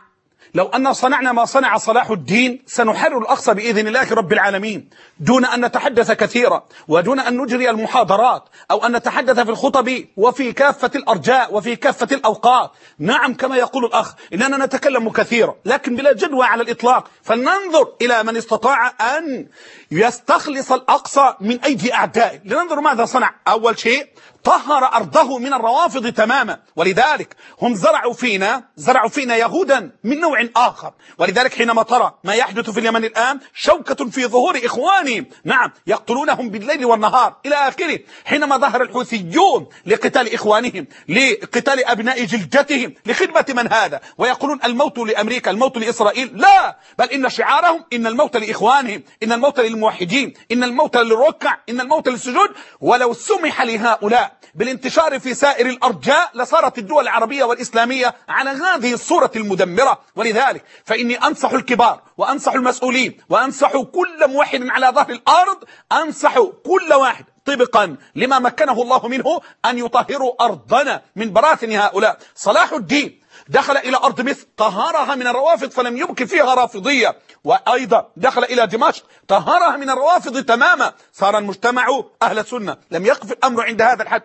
لو أن صنعنا ما صنع صلاح الدين سنحرر الأقصى بإذن الله رب العالمين، دون أن نتحدث كثيرا ودون أن نجري المحاضرات أو أن نتحدث في الخطب وفي كافة الأرجاء وفي كافة الأوقات. نعم كما يقول الأخ إننا نتكلم كثيرا لكن بلا جدوى على الإطلاق. فلننظر إلى من استطاع أن يستخلص الأقصى من أيدي أعدائه. لننظر ماذا صنع. أول شيء طهر أرضه من الروافض تماما، ولذلك هم زرعوا فينا يهودا من نوع آخر. ولذلك حينما ترى ما يحدث في اليمن الآن شوكة في ظهور إخوانهم، نعم يقتلونهم بالليل والنهار إلى آخره. حينما ظهر الحوثيون لقتال إخوانهم، لقتال أبناء جلدتهم، لخدمة من هذا؟ ويقولون الموت لأمريكا، الموت لإسرائيل. لا، بل إن شعارهم إن الموت لإخوانهم، إن الموت للموحدين، إن الموت للركع، إن الموت للسجود. ولو سمح لهؤلاء بالانتشار في سائر الأرجاء لصارت الدول العربية والإسلامية على هذه الصورة المدمرة. ولذلك فإني أنصح الكبار وأنصح المسؤولين وأنصح كل موحد على ظهر الأرض، أنصح كل واحد طبقا لما مكنه الله منه أن يطهروا أرضنا من براثن هؤلاء. صلاح الدين دخل إلى أرض مصر طهرها من الروافض فلم يبق فيها رافضية، وأيضا دخل إلى دمشق طهرها من الروافض تماما، صار المجتمع أهل سنة. لم يقف الأمر عند هذا الحد،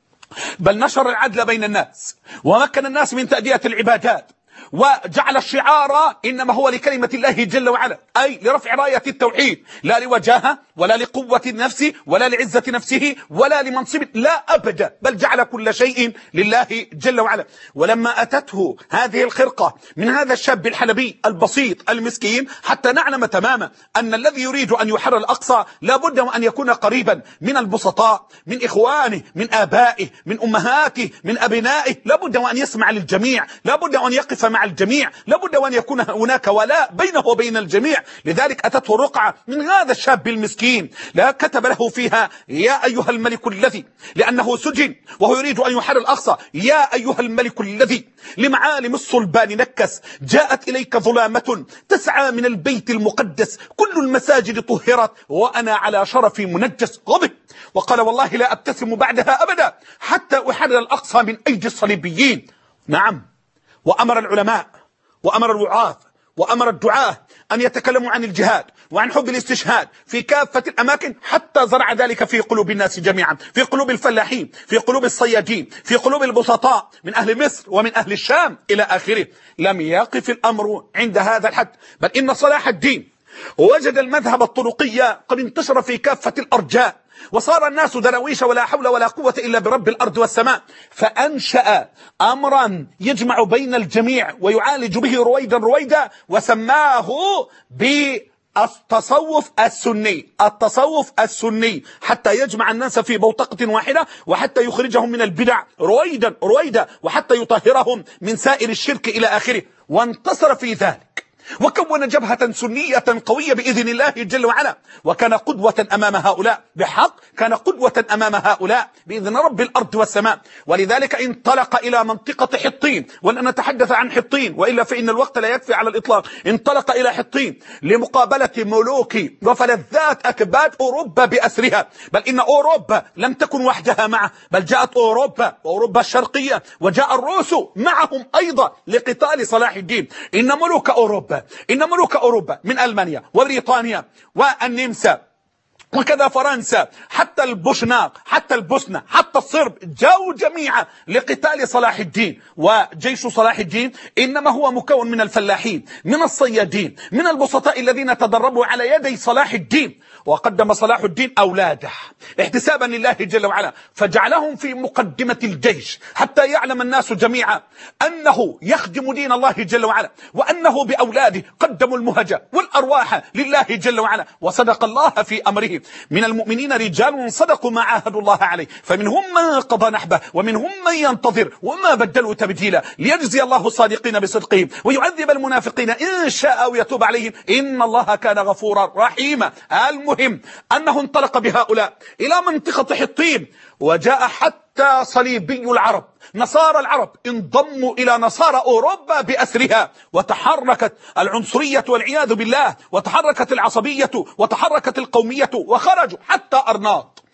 بل نشر العدل بين الناس ومكن الناس من تأدية العبادات، وجعل الشعار إنما هو لكلمة الله جل وعلا، أي لرفع راية التوحيد، لا لوجاهة ولا لقوة النفس ولا لعزة نفسه ولا لمنصب، لا أبدا، بل جعل كل شيء لله جل وعلا. ولما أتته هذه الخرقة من هذا الشاب الحلبي البسيط المسكين، حتى نعلم تماما أن الذي يريد أن يحرر الأقصى لابد وأن يكون قريبا من البسطاء، من إخوانه، من آبائه، من أمهاته، من أبنائه، لابد وأن يسمع للجميع، لابد وأن يقف مع الجميع، لابد وأن يكون هناك ولاء بينه وبين الجميع. لذلك أتته رقعة من هذا الشاب المسكين، لا كتب له فيها يا أيها الملك الذي، لأنه سجن وهو يريد أن يحرر الأقصى، يا أيها الملك الذي لمعالم الصلبان نكس، جاءت إليك ظلامة تسعى من البيت المقدس، كل المساجد طهرت وأنا على شرفي منجس. غضب وقال والله لا أبتسم بعدها أبدا حتى أحرر الأقصى من أيدي الصليبيين. نعم، وأمر العلماء وأمر الوعاظ وأمر الدعاة أن يتكلموا عن الجهاد وعن حب الاستشهاد في كافة الأماكن، حتى زرع ذلك في قلوب الناس جميعا، في قلوب الفلاحين، في قلوب الصيادين، في قلوب البسطاء من أهل مصر ومن أهل الشام إلى آخره. لم يقف الأمر عند هذا الحد، بل إن صلاح الدين وجد المذهب الطرقية قد انتشر في كافة الأرجاء، وصار الناس درويش ولا حول ولا قوة إلا برب الأرض والسماء، فأنشأ أمرا يجمع بين الجميع ويعالج به رويدا رويدا، وسماه بالتصوف السني، التصوف السني، حتى يجمع الناس في بوتقة واحدة، وحتى يخرجهم من البدع رويدا رويدا، وحتى يطهرهم من سائر الشرك إلى آخره. وانتصر في ذلك وكون جبهة سنية قوية بإذن الله جل وعلا، وكان قدوة أمام هؤلاء، بحق كان قدوة أمام هؤلاء بإذن رب الأرض والسماء. ولذلك انطلق إلى منطقة حطين، ولن نتحدث عن حطين وإلا فإن الوقت لا يكفي على الإطلاق. انطلق إلى حطين لمقابلة ملوك وفلذات أكباد أوروبا بأسرها، بل إن أوروبا لم تكن وحدها معه، بل جاءت أوروبا وأوروبا الشرقية، وجاء الروس معهم أيضا لقتال صلاح الدين. إن ملوك أوروبا من ألمانيا وبريطانيا والنمسا وكذا فرنسا، حتى البوشناق، حتى البوسنة، حتى الصرب، جاءوا جميعا لقتال صلاح الدين. وجيش صلاح الدين إنما هو مكون من الفلاحين، من الصيادين، من البسطاء الذين تدربوا على يدي صلاح الدين. وقدم صلاح الدين أولاده احتسابا لله جل وعلا، فجعلهم في مقدمة الجيش حتى يعلم الناس جميعا أنه يخدم دين الله جل وعلا، وأنه بأولاده قدموا المهجة والأرواح لله جل وعلا. وصدق الله في أمره، من المؤمنين رجال صدقوا ما عاهدوا الله عليه، فمنهم من قضى نحبه ومنهم من ينتظر وما بدلوا تبديلا، ليجزي الله الصادقين بصدقهم ويعذب المنافقين إن شاء أو يتوب عليهم إن الله كان غفورا رحيما. المهم أنه انطلق بهؤلاء إلى منطقة حطين، وجاء حتى صليبي العرب، نصارى العرب انضموا إلى نصارى أوروبا بأسرها، وتحركت العنصرية والعياذ بالله، وتحركت العصبية، وتحركت القومية، وخرجوا حتى أرناط.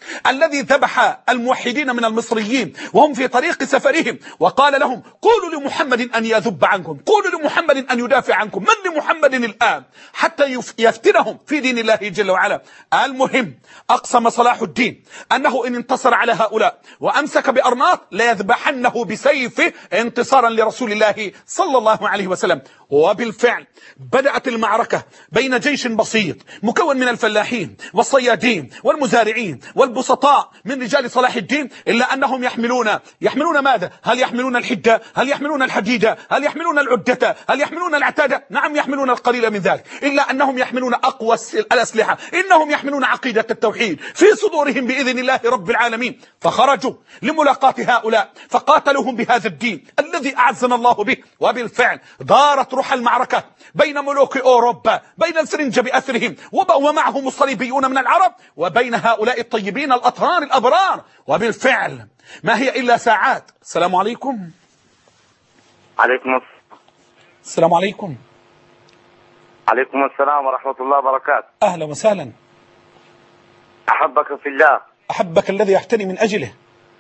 الذي ذبح الموحدين من المصريين وهم في طريق سفرهم وقال لهم قولوا لمحمد أن يذب عنكم، قولوا لمحمد أن يدافع عنكم، من لمحمد الآن حتى يفتنهم في دين الله جل وعلا. المهم أقسم صلاح الدين أنه إن انتصر على هؤلاء وأمسك بأرناط ليذبحنه بسيفه انتصارا لرسول الله صلى الله عليه وسلم. وبالفعل بدأت المعركة بين جيش بسيط مكون من الفلاحين والصيادين والمزارعين والبسطاء من رجال صلاح الدين، إلا أنهم يحملون ماذا؟ هل يحملون الحدة؟ هل يحملون الحديدة؟ هل يحملون العدة؟ هل يحملون العتادة؟ نعم يحملون القليل من ذلك، إلا أنهم يحملون أقوى الأسلحة، إنهم يحملون عقيدة التوحيد في صدورهم بإذن الله رب العالمين. فخرجوا لملاقاة هؤلاء فقاتلوهم بهذا الدين الذي أعزنا الله به. وبالفعل دارت روح المعركة بين ملوك أوروبا، بين الفرنج بأثرهم ومعهم الصليبيون من العرب، وبين هؤلاء الطيبين الأطهار الأبرار. وبالفعل ما هي إلا ساعات. السلام عليكم. عليكم السلام عليكم. عليكم السلام ورحمة الله وبركاته. أهلا وسهلا. أحبك في الله. أحبك الذي أحتني من أجله.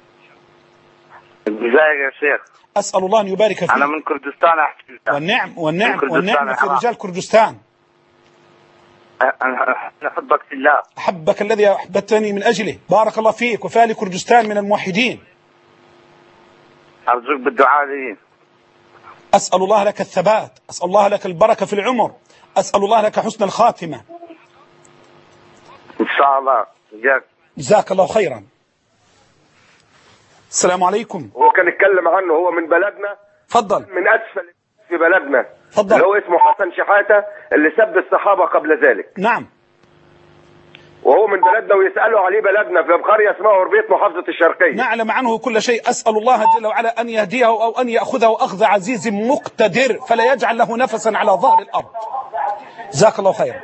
ازيك يا شيخ؟ أسأل الله أن يبارك فيك. أنا من كردستان. والنعم في رجال كردستان. أنا أحبك في الله. أحبك الذي أحببتني من أجله. بارك الله فيك وفي أهل كردستان من الموحدين. أرجوك بالدعاء لي. أسأل الله لك الثبات، أسأل الله لك البركة في العمر، أسأل الله لك حسن الخاتمة إن شاء الله. جزاك الله خيرا. السلام عليكم. هو كان يتكلم عنه، هو من بلدنا. فضل. من أسفل في بلدنا. فضل. اللي هو اسمه حسن شحاتة اللي سب الصحابة قبل ذلك. نعم. وهو من بلدنا ويسألوا عليه بلدنا في قرية اسمها أوربيت محافظة الشرقية. نعلم عنه كل شيء. أسأل الله جل وعلا أن يهديه أو أن يأخذه أخذ عزيز مقتدر فلا يجعل له نفسا على ظهر الأرض. جزاك الله خيرا.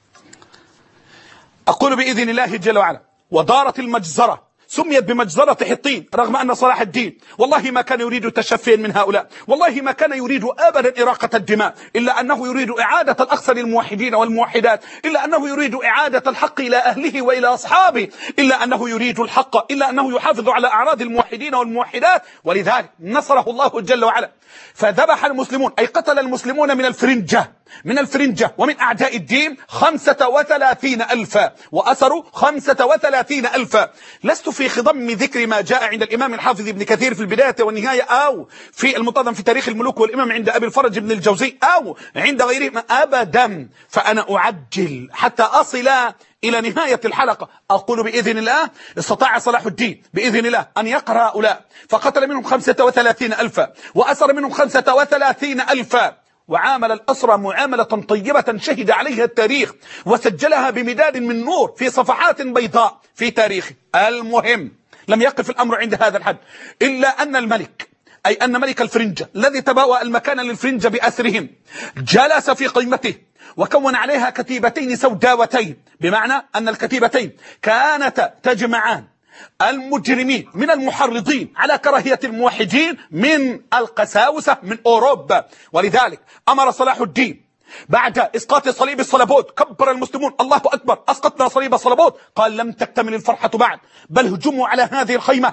أقول بإذن الله جل وعلا ودارت المجزرة، سميت بمجزرة حطين، رغم أن صلاح الدين والله ما كان يريد تشفيا من هؤلاء، والله ما كان يريد أبدا إراقة الدماء، إلا أنه يريد إعادة الأقصى للموحدين والموحدات، إلا أنه يريد إعادة الحق إلى أهله وإلى أصحابه، إلا أنه يريد الحق، إلا أنه يحافظ على أعراض الموحدين والموحدات. ولذلك نصره الله جل وعلا، فذبح المسلمون أي قتل المسلمون من الفرنجة ومن أعداء الدين 35,000 وأسروا 35,000. لست في خضم ذكر ما جاء عند الإمام الحافظ ابن كثير في البداية والنهاية أو في المنتظم في تاريخ الملوك والإمام عند أبي الفرج بن الجوزي أو عند غيرهم أبدا، فأنا أعجل حتى أصل إلى نهاية الحلقة. أقول بإذن الله استطاع صلاح الدين بإذن الله أن يقهر هؤلاء، فقتل منهم 35,000 وأسر منهم 35,000، وعامل الأسرى معاملة طيبة شهد عليها التاريخ وسجلها بمداد من نور في صفحات بيضاء في تاريخه. المهم لم يقف الأمر عند هذا الحد، إلا أن الملك أي أن ملك الفرنجة الذي تبوأ المكان للفرنجة بأسرهم جلس في قيمته وكون عليها كتيبتين سوداوتين، بمعنى أن الكتيبتين كانتا تجمعان المجرمين من المحرضين على كراهية الموحدين من القساوسة من أوروبا. ولذلك أمر صلاح الدين بعد إسقاط صليب الصلبوت، كبر المسلمون الله أكبر أسقطنا صليب الصلبوت، قال لم تكتمل الفرحة بعد، بل هجموا على هذه الخيمة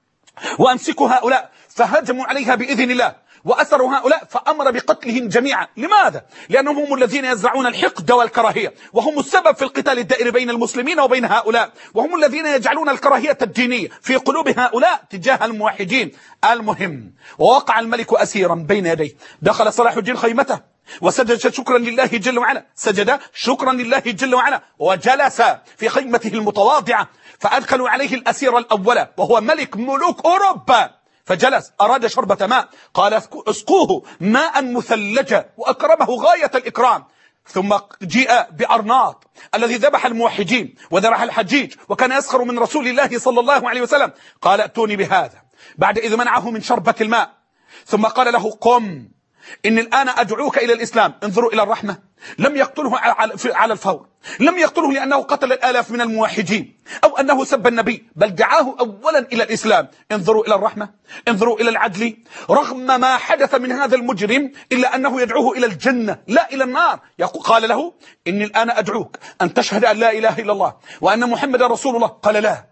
وأمسكوا هؤلاء، فهجموا عليها بإذن الله وأسروا هؤلاء، فأمر بقتلهم جميعا. لماذا؟ لأنهم هم الذين يزرعون الحقد والكراهية، وهم السبب في القتال الدائر بين المسلمين وبين هؤلاء، وهم الذين يجعلون الكراهية الدينية في قلوب هؤلاء تجاه الموحدين. المهم ووقع الملك أسيرا بين يديه، دخل صلاح الدين خيمته وسجد شكرا لله جل وعلا، سجد شكرا لله جل وعلا، وجلس في خيمته المتواضعة، فأدخلوا عليه الأسير الأول وهو ملك ملوك أوروبا، فجلس أراد شربة ماء، قال اسقوه ماء مثلجا، وأكرمه غاية الإكرام. ثم جاء بأرناط الذي ذبح الموحدين وذبح الحجيج وكان يسخر من رسول الله صلى الله عليه وسلم، قال ائتوني بهذا بعد إذ منعه من شربة الماء، ثم قال له قم إن الآن أدعوك إلى الإسلام. انظروا إلى الرحمة، لم يقتله على الفور، لم يقتله لأنه قتل الآلاف من الموحدين أو أنه سب النبي، بل دعاه أولا إلى الإسلام. انظروا إلى الرحمة، انظروا إلى العدل، رغم ما حدث من هذا المجرم إلا أنه يدعوه إلى الجنة لا إلى النار. قال له إني الآن أدعوك أن تشهد أن لا إله إلا الله وأن محمد رسول الله. قال لا،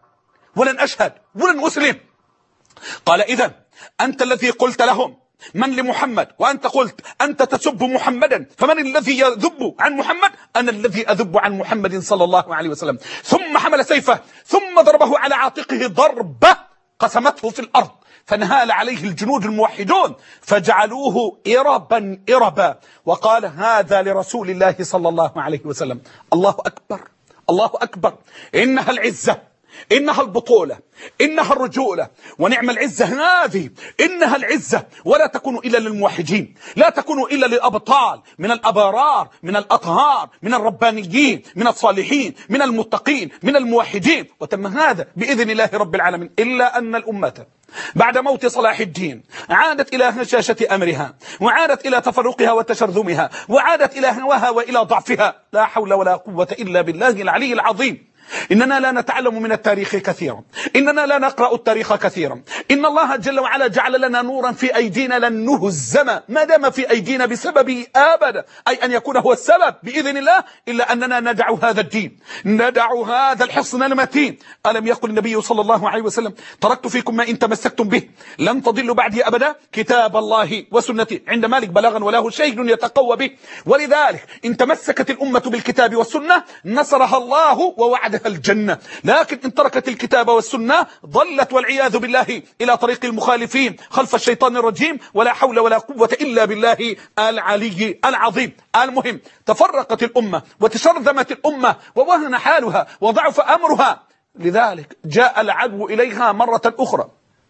ولن أشهد ولن أسلم. قال إذن أنت الذي قلت لهم من لمحمد، وأنت قلت أنت تسب محمدا، فمن الذي يذب عن محمد؟ أنا الذي أذب عن محمد صلى الله عليه وسلم. ثم حمل سيفه ثم ضربه على عاتقه ضربة قسمته في الأرض، فانهال عليه الجنود الموحدون فجعلوه إربا إربا، وقال هذا لرسول الله صلى الله عليه وسلم. الله أكبر، الله أكبر. إنها العزة، إنها البطولة، إنها الرجولة، ونعم العزة هذه. إنها العزة، ولا تكون إلا للموحدين، لا تكون إلا للأبطال من الأبرار من الأطهار من الربانيين من الصالحين من المتقين من الموحدين. وتم هذا بإذن الله رب العالمين. إلا أن الأمة بعد موت صلاح الدين عادت إلى هشاشة أمرها، وعادت إلى تفرقها وتشرذمها، وعادت إلى هواها وإلى ضعفها. لا حول ولا قوة إلا بالله العلي العظيم. إننا لا نتعلم من التاريخ كثيرا، إننا لا نقرأ التاريخ كثيرا. إن الله جل وعلا جعل لنا نورا في أيدينا لن نهزم ما دام في أيدينا بسببه أبدا، أي أن يكون هو السبب بإذن الله. إلا أننا ندع هذا الدين، ندع هذا الحصن المتين. ألم يقل النبي صلى الله عليه وسلم تركت فيكم ما إن تمسكتم به لن تضلوا بعدي أبدا، كتاب الله وسنتي. عند مالك بلاغا وله شيء يتقوى به. ولذلك إن تمسكت الأمة بالكتاب والسنة نصرها الله ووعدها الجنة، لكن إن تركت الكتاب والسنة ضلت والعياذ بالله إلى طريق المخالفين خلف الشيطان الرجيم. ولا حول ولا قوة إلا بالله العلي العظيم. المهم تفرقت الأمة وتشرذمت الأمة ووهن حالها وضعف أمرها، لذلك جاء العدو إليها مرة أخرى.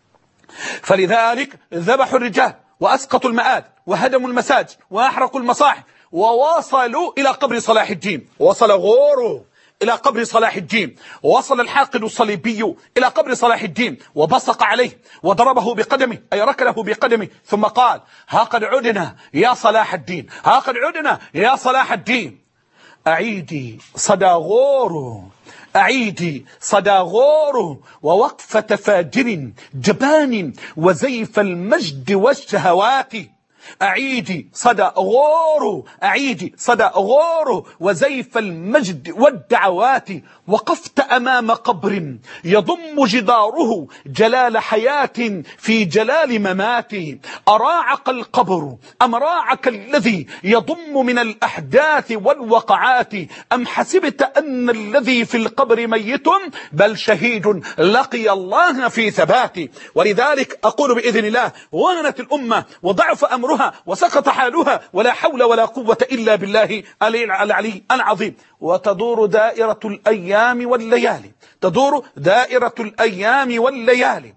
فلذلك ذبحوا الرجال وأسقطوا المآد وهدموا المساجد وأحرقوا المصاحف ووصلوا إلى قبر صلاح الدين. وصل غوره إلى قبر صلاح الدين، ووصل الحاقد الصليبي إلى قبر صلاح الدين وبصق عليه وضربه بقدمه، أي ركله بقدمه، ثم قال ها قد عدنا يا صلاح الدين، ها قد عدنا يا صلاح الدين. أعيدي صدى غوره، أعيدي صدى غوره، ووقفة فاجر جبان وزيف المجد والشهوات. أعيدي صدى غوره، أعيدي صدى غوره وزيف المجد والدعوات. وقفت أمام قبر يضم جداره جلال حياة في جلال ممات. أراعك القبر أم راعك الذي يضم من الأحداث والوقعات؟ أم حسبت أن الذي في القبر ميت بل شهيد لقي الله في ثبات. ولذلك أقول بإذن الله وهنت الأمة وضعف أمرها وسقط حالها، ولا حول ولا قوة إلا بالله العلي العظيم. وتدور دائرة الأيام والليالي، تدور دائرة الأيام والليالي،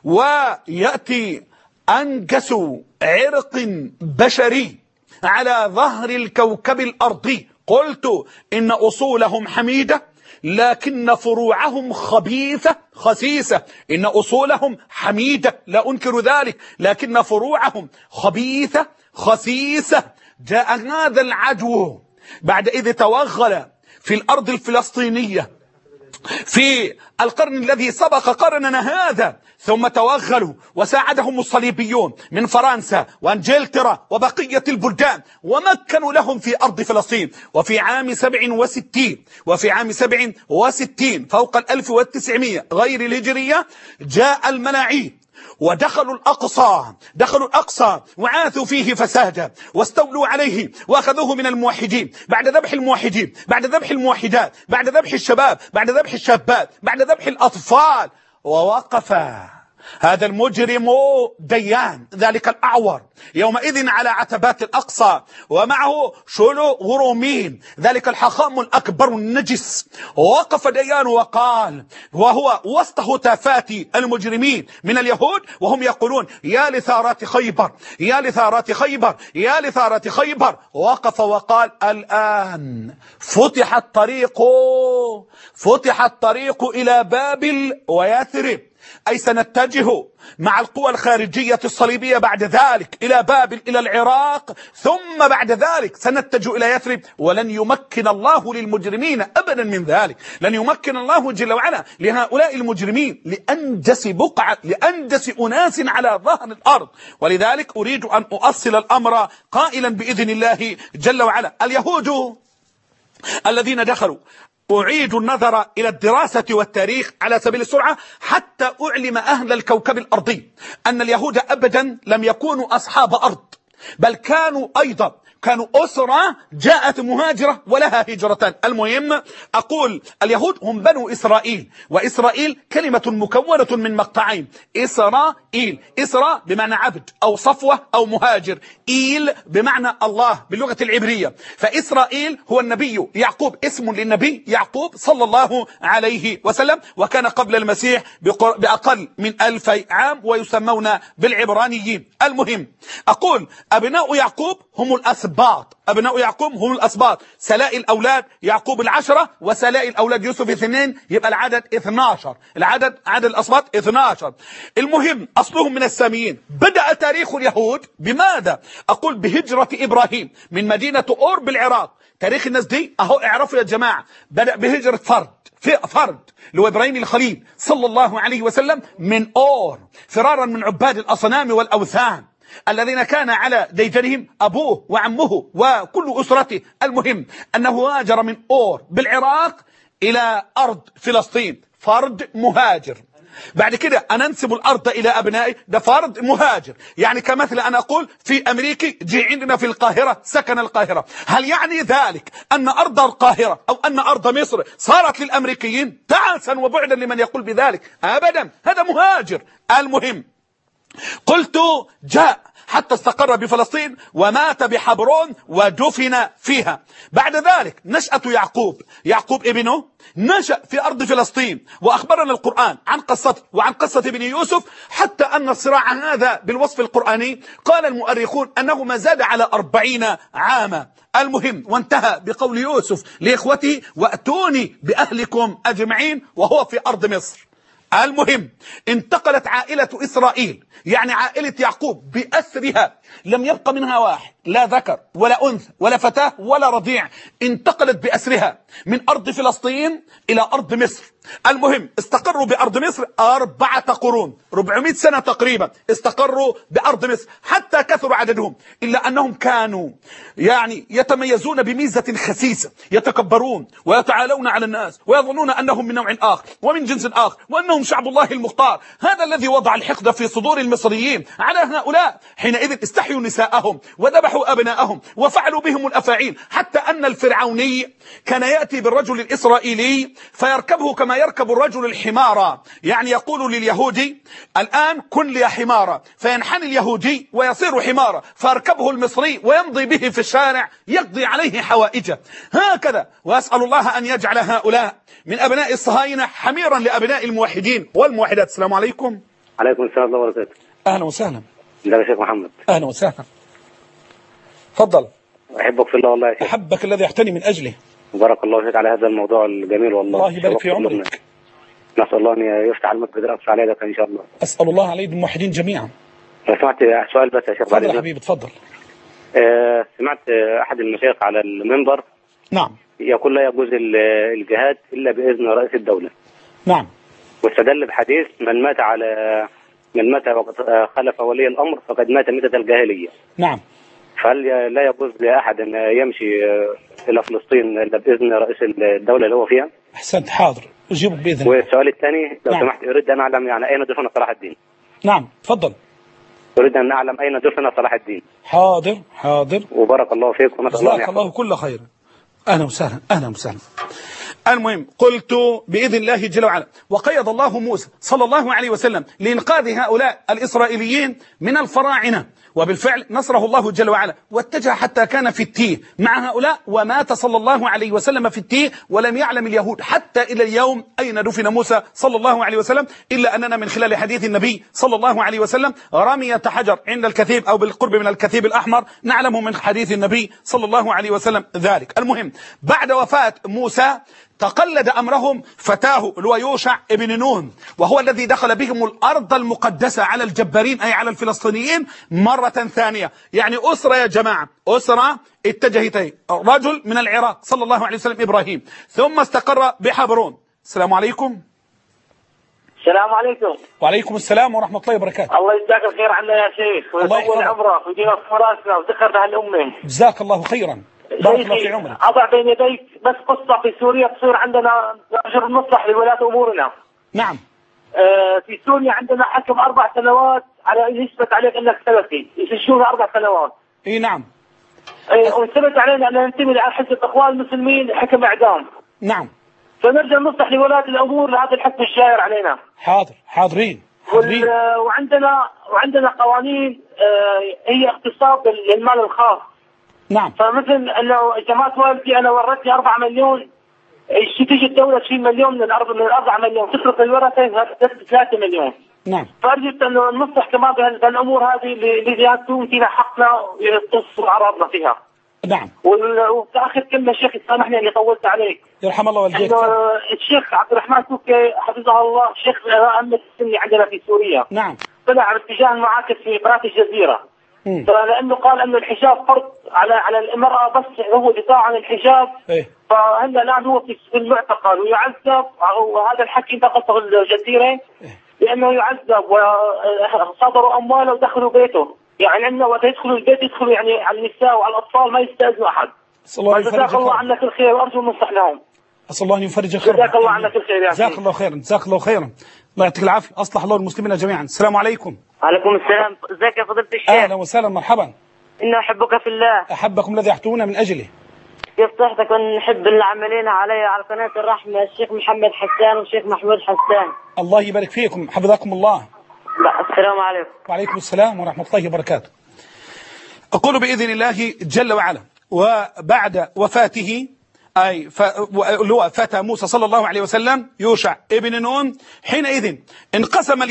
ويأتي أنجس عرق بشري على ظهر الكوكب الأرضي. قلت إن أصولهم حميدة لكن فروعهم خبيثة خسيسة. إن أصولهم حميدة لا أنكر ذلك، لكن فروعهم خبيثة خسيسة. جاء هذا العدو بعد إذ توغل في الأرض الفلسطينية في القرن الذي سبق قرننا هذا، ثم توغلوا وساعدهم الصليبيون من فرنسا وانجلترا وبقية البلدان ومكنوا لهم في أرض فلسطين. وفي عام 67 فوق 1900 غير الهجرية جاء الملاعين ودخلوا الأقصى وعاثوا فيه فسادا واستولوا عليه وأخذوه من الموحدين بعد ذبح الموحدين، بعد ذبح الموحدات، بعد ذبح الشباب، بعد ذبح الشابات، بعد ذبح الأطفال. ووقف هذا المجرم ديان ذلك الأعور يومئذ على عتبات الأقصى، ومعه شلو غرومين ذلك الحاخام الأكبر النجس. ووقف ديان وقال، وهو وسط هتافات المجرمين من اليهود وهم يقولون يا لثارات خيبر، يا لثارات خيبر، يا لثارات خيبر. وقف وقال الآن فتح الطريق إلى بابل ويثرب، أي سنتجه مع القوى الخارجية الصليبية بعد ذلك إلى بابل إلى العراق، ثم بعد ذلك سنتجه إلى يثرب. ولن يمكن الله للمجرمين أبدا من ذلك، لن يمكن الله جل وعلا لهؤلاء المجرمين لأنجس أناس على ظهر الأرض. ولذلك أريد أن أؤصل الأمر قائلا بإذن الله جل وعلا اليهود الذين دخلوا أعيد النظر إلى الدراسة والتاريخ على سبيل السرعة حتى أعلم أهل الكوكب الأرضي أن اليهود أبدا لم يكونوا أصحاب أرض، بل كانوا أسرة جاءت مهاجرة ولها هجرتان. المهم أقول اليهود هم بنو إسرائيل، وإسرائيل كلمة مكونة من مقطعين، إسراء بمعنى عبد أو صفوة أو مهاجر، إيل بمعنى الله باللغة العبرية. فإسرائيل هو النبي يعقوب، اسم للنبي يعقوب صلى الله عليه وسلم، وكان قبل المسيح بأقل من 2000 عام ويسمون بالعبرانيين. المهم أقول أبناء يعقوب هم الأسباط، سلائل أولاد يعقوب 10 وسلائل أولاد يوسف 2، يبقى العدد 12، عدد الأسباط 12. المهم أصلهم من الساميين. بدأ تاريخ اليهود بماذا؟ أقول بهجرة إبراهيم من مدينة أور بالعراق. تاريخ الناس دي أهو اعرفوا يا جماعة، بدأ بهجرة فرد اللي هو إبراهيم الخليل صلى الله عليه وسلم من أور، فرارا من عباد الأصنام والأوثان الذين كان على ديجانهم أبوه وعمه وكل أسرته. المهم أنه هاجر من أور بالعراق إلى أرض فلسطين، فرد مهاجر. بعد كده أنا أنسب الأرض إلى أبنائي، ده فرد مهاجر. يعني كمثل أنا أقول في أمريكي جي عندنا في القاهرة، سكن القاهرة، هل يعني ذلك أن أرض القاهرة أو أن أرض مصر صارت للأمريكيين؟ تعاسا وبعدا لمن يقول بذلك، أبدا، هذا مهاجر. المهم قلت جاء حتى استقر بفلسطين ومات بحبرون ودفن فيها. بعد ذلك نشأة يعقوب ابنه نشأ في أرض فلسطين، وأخبرنا القرآن عن قصته وعن قصة ابن يوسف، حتى أن الصراع هذا بالوصف القرآني قال المؤرخون أنه ما زاد على 40 عاما. المهم وانتهى بقول يوسف لإخوته وأتوني بأهلكم أجمعين، وهو في أرض مصر. المهم انتقلت عائلة إسرائيل، يعني عائلة يعقوب بأسرها، لم يبق منها واحد، لا ذكر ولا أنثى ولا فتاة ولا رضيع، انتقلت بأسرها من أرض فلسطين إلى أرض مصر. المهم استقروا بأرض مصر 4 قرون، 400 سنة تقريبا استقروا بأرض مصر، حتى كثروا عددهم، إلا أنهم كانوا يعني يتميزون بميزة خسيسة، يتكبرون ويتعالون على الناس ويظنون أنهم من نوع آخر ومن جنس آخر، وأنهم شعب الله المختار. هذا الذي وضع الحقد في صدور المصريين على هؤلاء. حينئذ استحيوا نساءهم وذبحوا أبناءهم وفعلوا بهم الأفاعيل، حتى أن الفرعوني كان يأتي بالرجل الإسرائيلي فيركبه كما يركب الرجل الحمار، يعني يقول لليهودي الآن كن لي حمارا، فينحني اليهودي ويصير حمارا، فيركبه المصري ويمضي به في الشارع يقضي عليه حوائجه. هكذا. وأسأل الله أن يجعل هؤلاء من أبناء الصهاينة حميرا لأبناء الموحدين والموحدات. السلام عليكم. عليكم السلام ورحمة الله وبركاته. أهلا وسهلا. ازيك يا شيخ محمد؟ أهلا وسهلا. تفضل. أحبك في الله والله يا شيخ. أحبك الذي أحتني من أجله. بارك الله فيك على هذا الموضوع الجميل والله. الله يبارك في عمرك. نسأل الله أن يفتح المسجد الأقصى عليك إن شاء الله. أسأل الله عليه الموحدين جميعا. لو سمعت سؤال بس يا شيخ. تفضل يا حبيبي تفضل. سمعت أحد المشايخ على المنبر نعم يقول لا يجوز الجهاد إلا بإذن رئيس الدولة. نعم. واستدل بحديث من مات وقد خلف ولي الأمر فقد مات ميتة الجاهلية. نعم. فهل لا يجوز لأحد أن يمشي إلى فلسطين إلا بإذن رئيس الدولة اللي هو فيها؟ أحسنت، حاضر أجيبك بإذن الله. والسؤال الثاني لو نعم. سمحت أريد أن أعلم يعني أين دفن صلاح الدين؟ نعم تفضل. أريد أن أعلم أين دفن صلاح الدين. حاضر حاضر. وبارك الله فيك ونسأل الله جزاك الله كل خير. أهلا وسهلا أهلا وسهلا. المهم قلت بإذن الله جل وعلا وقيض الله موسى صلى الله عليه وسلم لإنقاذ هؤلاء الإسرائيليين من الفراعنة، وبالفعل نصره الله جل وعلا واتجه حتى كان في التيه مع هؤلاء، ومات صلى الله عليه وسلم في التيه، ولم يعلم اليهود حتى إلى اليوم أين دفن موسى صلى الله عليه وسلم، إلا أننا من خلال حديث النبي صلى الله عليه وسلم رمية حجر عند الكثيب أو بالقرب من الكثيب الأحمر، نعلمه من حديث النبي صلى الله عليه وسلم ذلك. المهم بعد وفاة موسى تقلد أمرهم فتاه اللي هو يوشع ابن نون، وهو الذي دخل بهم الأرض المقدسة على الجبارين أي على الفلسطينيين مرة ثانية. يعني أسرة يا جماعة، أسرة اتجهت، رجل من العراق صلى الله عليه وسلم إبراهيم، ثم استقر بحبرون. السلام عليكم. السلام عليكم. وعليكم السلام ورحمة الله وبركاته. الله يجزاك الخير عنا يا شيخ ويطول عمرك ويدينا في راسنا وذكر بها الأمة. جزاك الله خيرا. بارك الله في عمرك. أضع بين يديك بس قصة في سوريا تصير عندنا نرجو نصلح لولاة أمورنا. نعم. في سوريا عندنا حكم 4 سنوات على يثبت عليك انك سلفي، يسجنونا 4 سنوات. اي نعم. وثبت علينا ان ننتمي لحزب الاخوان المسلمين حكم اعدام. نعم. فنرجع نصلح لولاة الامور لهذا الحكم الشائر علينا. حاضر، حاضرين. وعندنا قوانين هي اغتصاب للمال الخاص. نعم. فمثل انه جماعة والدي انا ورثني 4 مليون، تيجي الدولة تشيل مليون من الأرض، من 4 مليون تصرف الورثة 3 مليون. نعم. فأرجو أنه ننصح كمان بهالأمور هذه لزيادتهم فينا حقنا ويقتصوا أعراضنا فيها. نعم. وآخر كلمة شيخ سامحني أني طولت عليك. يرحم الله والديك. الشيخ عبد الرحمن كوكي حفظه الله شيخ أمة السني عندنا في سوريا. نعم. طلع على اتجاه المعاكس في قناة الجزيرة. فلأنه قال أن الحجاب فرض على المرأة، بس هو دفاع عن الحجاب. فهلا الآن هو في المعتقل ويعذب، وهذا الحكي انتقصه الجزيرة لأنه يعذب وصادروا أمواله ودخلوا بيته. يعني عندنا وقت يدخلوا البيت يدخلوا يعني على النساء وعلى الأطفال ما يستأذنوا أحد. جزاك الله عنك الخير وأرجو النصح لهم. أسأل الله أن يفرج خيرا. جزاك الله عنك الخير يا جزاك الله خيرا. جزاك الله خيرا. الله يعطيك العافية. أصلح الله المسلمين جميعا. السلام عليكم. وعليكم السلام. ازيك يا فضيلة الشيخ؟ أهلا وسهلا مرحبا. إنا أحبك في الله. أحبكم الذي أحتونا من أجله. كيف صحتك؟ ونحب العاملين على قناة الرحمة الشيخ محمد حسان والشيخ محمود حسان. الله يبارك فيكم، حفظكم الله. السلام عليكم. وعليكم السلام ورحمة الله وبركاته. أقول بإذن الله جل وعلا وبعد وفاته أي وفاة موسى صلى الله عليه وسلم يوشع ابن نون، حينئذ انقسم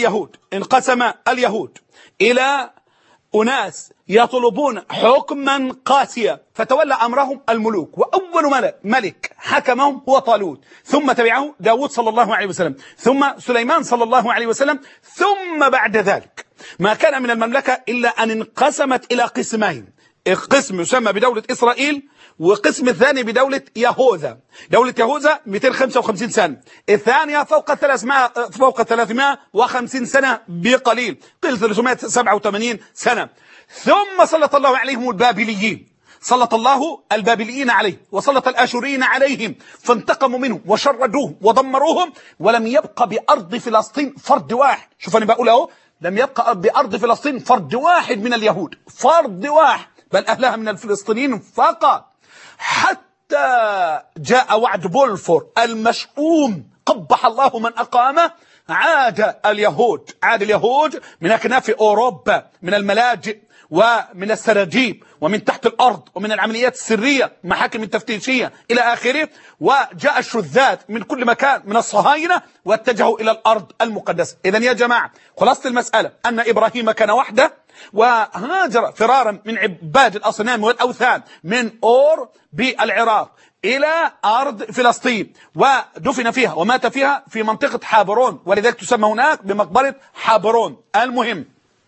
اليهود إلى أناس يطلبون حكما قاسيا، فتولى أمرهم الملوك، وأول ملك حكمهم هو طالوت، ثم تبعه داود صلى الله عليه وسلم، ثم سليمان صلى الله عليه وسلم، ثم بعد ذلك ما كان من المملكة إلا أن انقسمت إلى قسمين، قسم يسمى بدولة إسرائيل، وقسم الثاني بدولة يهوذا. دولة يهوذا 255 سنة، الثانية فوق 350 سنة بقليل، قيل 387 سنة. ثم سلط الله عليهم البابليين، سلط الله البابليين عليه وسلط الآشوريين عليهم، فانتقموا منهم وشردوهم ودمروهم، ولم يبقى بأرض فلسطين فرد واحد. شوف أنا بقول أهو، لم يبقى بأرض فلسطين فرد واحد من اليهود، فرد واحد، بل أهلها من الفلسطينيين فقط، حتى جاء وعد بولفور المشؤوم قبح الله من أقامه. عاد اليهود من أكناف أوروبا، من الملاجئ ومن السراجيب ومن تحت الأرض ومن العمليات السرية، محاكم التفتيشية إلى آخره، وجاء الشذاذ من كل مكان من الصهاينة واتجهوا إلى الأرض المقدسة. إذن يا جماعة خلاصة المسألة أن إبراهيم كان وحده، وهاجر فرارا من عباد الأصنام والأوثان من أور بالعراق إلى أرض فلسطين، ودفن فيها ومات فيها في منطقة حابرون، ولذلك تسمى هناك بمقبرة حابرون. المهم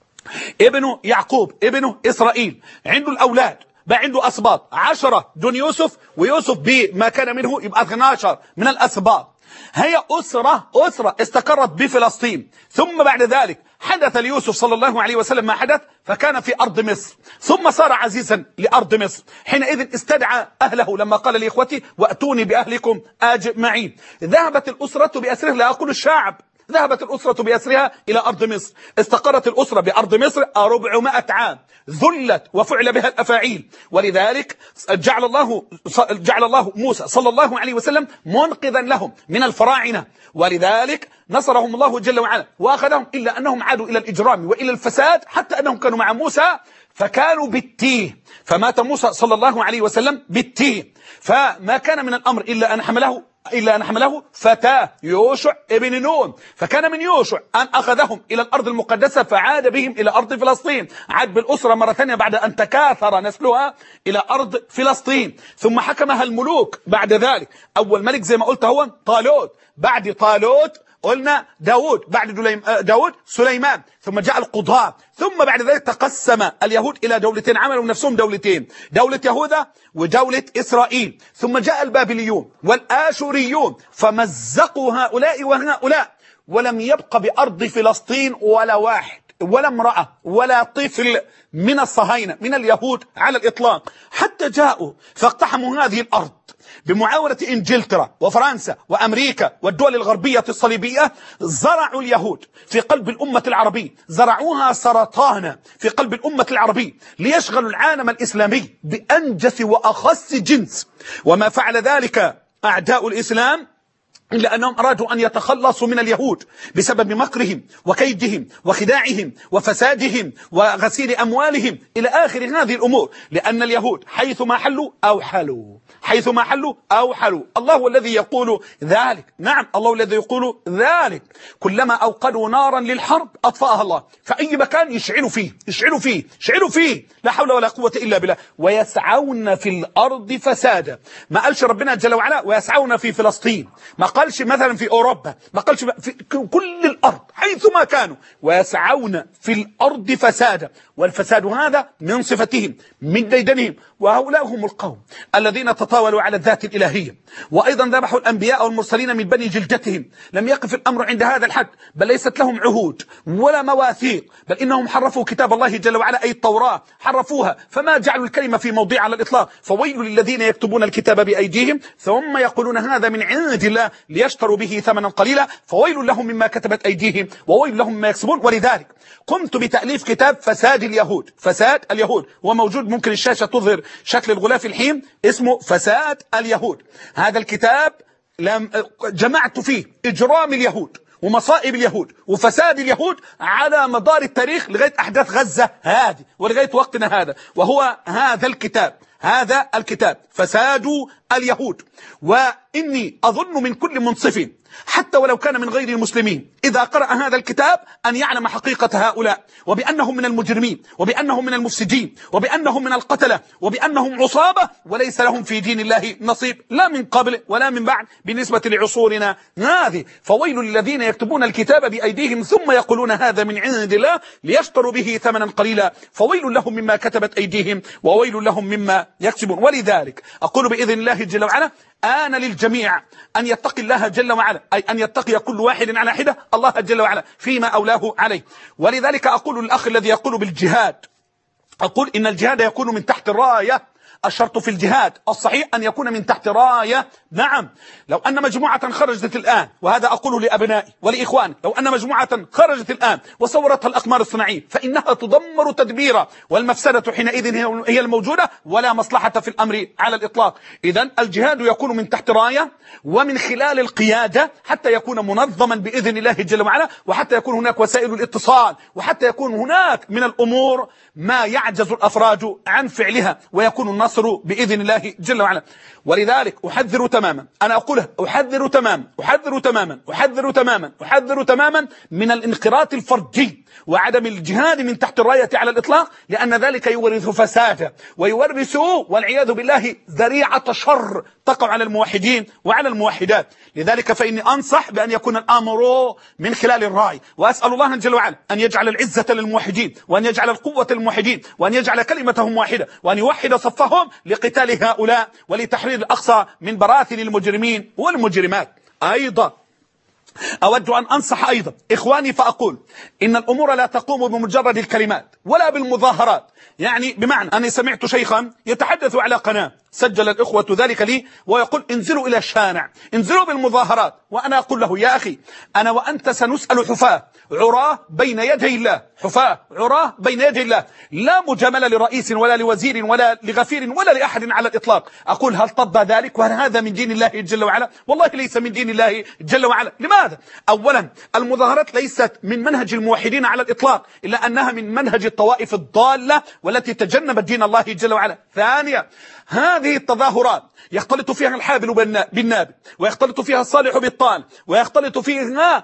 ابنه يعقوب ابنه إسرائيل عنده الأولاد، بقى عنده أسباط 10 دون يوسف، ويوسف بما كان منه يبقى 12 من الأسباط. هي أسرة استقرت بفلسطين. ثم بعد ذلك حدث ليوسف صلى الله عليه وسلم ما حدث، فكان في أرض مصر، ثم صار عزيزا لأرض مصر. حينئذ استدعى أهله لما قال لإخوته وأتوني بأهلكم أجمعين. ذهبت الأسرة بأسرها، لا أقول الشعب، ذهبت الأسرة بأسرها إلى أرض مصر. استقرت الأسرة بأرض مصر 400 عام، ذلت وفعل بها الأفاعيل، ولذلك جعل الله موسى صلى الله عليه وسلم منقذا لهم من الفراعنة، ولذلك نصرهم الله جل وعلا وأخذهم، إلا أنهم عادوا إلى الإجرام وإلى الفساد، حتى أنهم كانوا مع موسى فكانوا بالتيه، فمات موسى صلى الله عليه وسلم بالتيه. فما كان من الأمر إلا أن حمله فتاه يوشع ابن نون، فكان من يوشع أن أخذهم إلى الأرض المقدسة، فعاد بهم إلى أرض فلسطين، عاد بالأسرة مرة ثانية بعد أن تكاثر نسلها إلى أرض فلسطين. ثم حكمها الملوك بعد ذلك، أول ملك زي ما قلت هو طالوت، بعد طالوت قلنا داود، بعد داود سليمان، ثم جاء القضاة، ثم بعد ذلك تقسم اليهود إلى دولتين، عملوا نفسهم دولتين، دولة يهوذا ودولة إسرائيل. ثم جاء البابليون والآشوريون فمزقوا هؤلاء وهؤلاء، ولم يبق بأرض فلسطين ولا واحد، ولا امرأة ولا طفل من الصهاينة من اليهود على الإطلاق، حتى جاءوا فاقتحموا هذه الأرض بمعاونة إنجلترا وفرنسا وأمريكا والدول الغربية الصليبية. زرعوا اليهود في قلب الأمة العربية، زرعوها سرطانا في قلب الأمة العربية ليشغلوا العالم الإسلامي بأنجس وأخص جنس. وما فعل ذلك أعداء الإسلام إلا أنهم أرادوا أن يتخلصوا من اليهود بسبب مكرهم وكيدهم وخداعهم وفسادهم وغسيل أموالهم إلى آخر هذه الأمور، لأن اليهود حيثما حلوا أوحلوا، حيثما حلوا أوحلوا. الله الذي يقول ذلك، نعم الله الذي يقول ذلك. كلما أوقدوا نارا للحرب أطفأها الله، فأي مكان يشعلوا فيه يشعلوا فيه يشعلوا فيه، لا حول ولا قوة إلا بالله. ويسعون في الأرض فسادا، ما قالش ربنا جل وعلا ويسعون في فلسطين، ما قالش مثلا في أوروبا، ما قالش في كل الأرض حيثما كانوا، ويسعون في الأرض فسادا. والفساد هذا من صفتهم من ديدنهم، وهؤلاء هم القوم الذين تطاولوا على الذات الإلهية، وأيضا ذبحوا الأنبياء والمرسلين من بني جلدتهم. لم يقف الأمر عند هذا الحد، بل ليست لهم عهود ولا مواثيق، بل إنهم حرفوا كتاب الله جل وعلا أي التوراة، حرفوها فما جعلوا الكلمة في موضع على الإطلاق. فويل للذين يكتبون الكتاب بأيديهم ثم يقولون هذا من عند الله ليشتروا به ثمنا قليلا، فويل لهم مما كتبت أيديهم وويل لهم مما يكسبون. ولذلك قمت بتأليف كتاب فساد اليهود. فساد اليهود وموجود، ممكن الشاشة تظهر شكل الغلاف الحين، اسمه فساد اليهود. هذا الكتاب جمعت فيه إجرام اليهود ومصائب اليهود وفساد اليهود على مدار التاريخ لغاية أحداث غزة هذه ولغاية وقتنا هذا، وهو هذا الكتاب، هذا الكتاب فساد اليهود. وإني أظن من كل منصف حتى ولو كان من غير المسلمين إذا قرأ هذا الكتاب أن يعلم حقيقة هؤلاء، وبأنهم من المجرمين، وبأنهم من المفسدين، وبأنهم من القتلة، وبأنهم عصابة وليس لهم في دين الله نصيب لا من قبل ولا من بعد بالنسبة لعصورنا هذه. فويل للذين يكتبون الكتاب بأيديهم ثم يقولون هذا من عند الله ليشتروا به ثمنا قليلا، فويل لهم مما كتبت أيديهم وويل لهم مما يكسبون. ولذلك أقول بإذن الله جل وعلا آن للجميع أن يتقي الله جل وعلا، أي أن يتقي كل واحد على حدة الله جل وعلا فيما أولاه عليه. ولذلك أقول للأخ الذي يقول بالجهاد، أقول إن الجهاد يكون من تحت الراية. الشرط في الجهاد الصحيح أن يكون من تحت راية. نعم، لو أن مجموعة خرجت الآن، وهذا أقوله لأبنائي ولإخواني، لو أن مجموعة خرجت الآن وصورتها الأقمار الصناعية فإنها تدمر تدميرا، والمفسدة حينئذ هي الموجودة ولا مصلحة في الأمر على الإطلاق. إذن الجهاد يكون من تحت راية ومن خلال القيادة حتى يكون منظما بإذن الله جل وعلا، وحتى يكون هناك وسائل الاتصال، وحتى يكون هناك من الأمور ما يعجز الأفراد عن فعلها، ويكون النصر بإذن الله جل وعلا. ولذلك أحذر تماما، أنا أقولها أحذر تماما أحذر تماما أحذر تماما أحذر تماما من الانقراض الفردي وعدم الجهاد من تحت الراية على الإطلاق، لأن ذلك يورث فسادا ويورث والعياذ بالله ذريعة شر تقع على الموحدين وعلى الموحدات. لذلك فإني أنصح بأن يكون الأمر من خلال الراي، وأسأل الله جل وعلا أن يجعل العزة للموحدين، وأن يجعل القوة للموحدين، وأن يجعل كلمتهم واحدة، وأن يوحد صفهم لقتال هؤلاء ولتحرير الأقصى من براثن المجرمين والمجرمات. أيضا أود أن أنصح أيضا إخواني فأقول إن الأمور لا تقوم بمجرد الكلمات ولا بالمظاهرات. يعني بمعنى أني سمعت شيخا يتحدث على قناة، سجل الإخوة ذلك لي، ويقول انزلوا إلى الشارع، انزلوا بالمظاهرات. وأنا أقول له يا أخي أنا وأنت سنسأل حفاة عراه بين يدي الله، حفاة عراه بين يدي الله، لا مجاملة لرئيس ولا لوزير ولا لغفير ولا لأحد على الإطلاق. أقول هل طب ذلك؟ وهل هذا من دين الله جل وعلا؟ والله ليس من دين الله جل وعلا. لماذا؟ أولا المظاهرات ليست من منهج الموحدين على الإطلاق، إلا أنها من منهج الطوائف الضالة والتي تجنبت دين الله جل وعلا. ثانيا هذه التظاهرات يختلط فيها الحابل بالنابل، ويختلط فيها الصالح بالطال، ويختلط فيها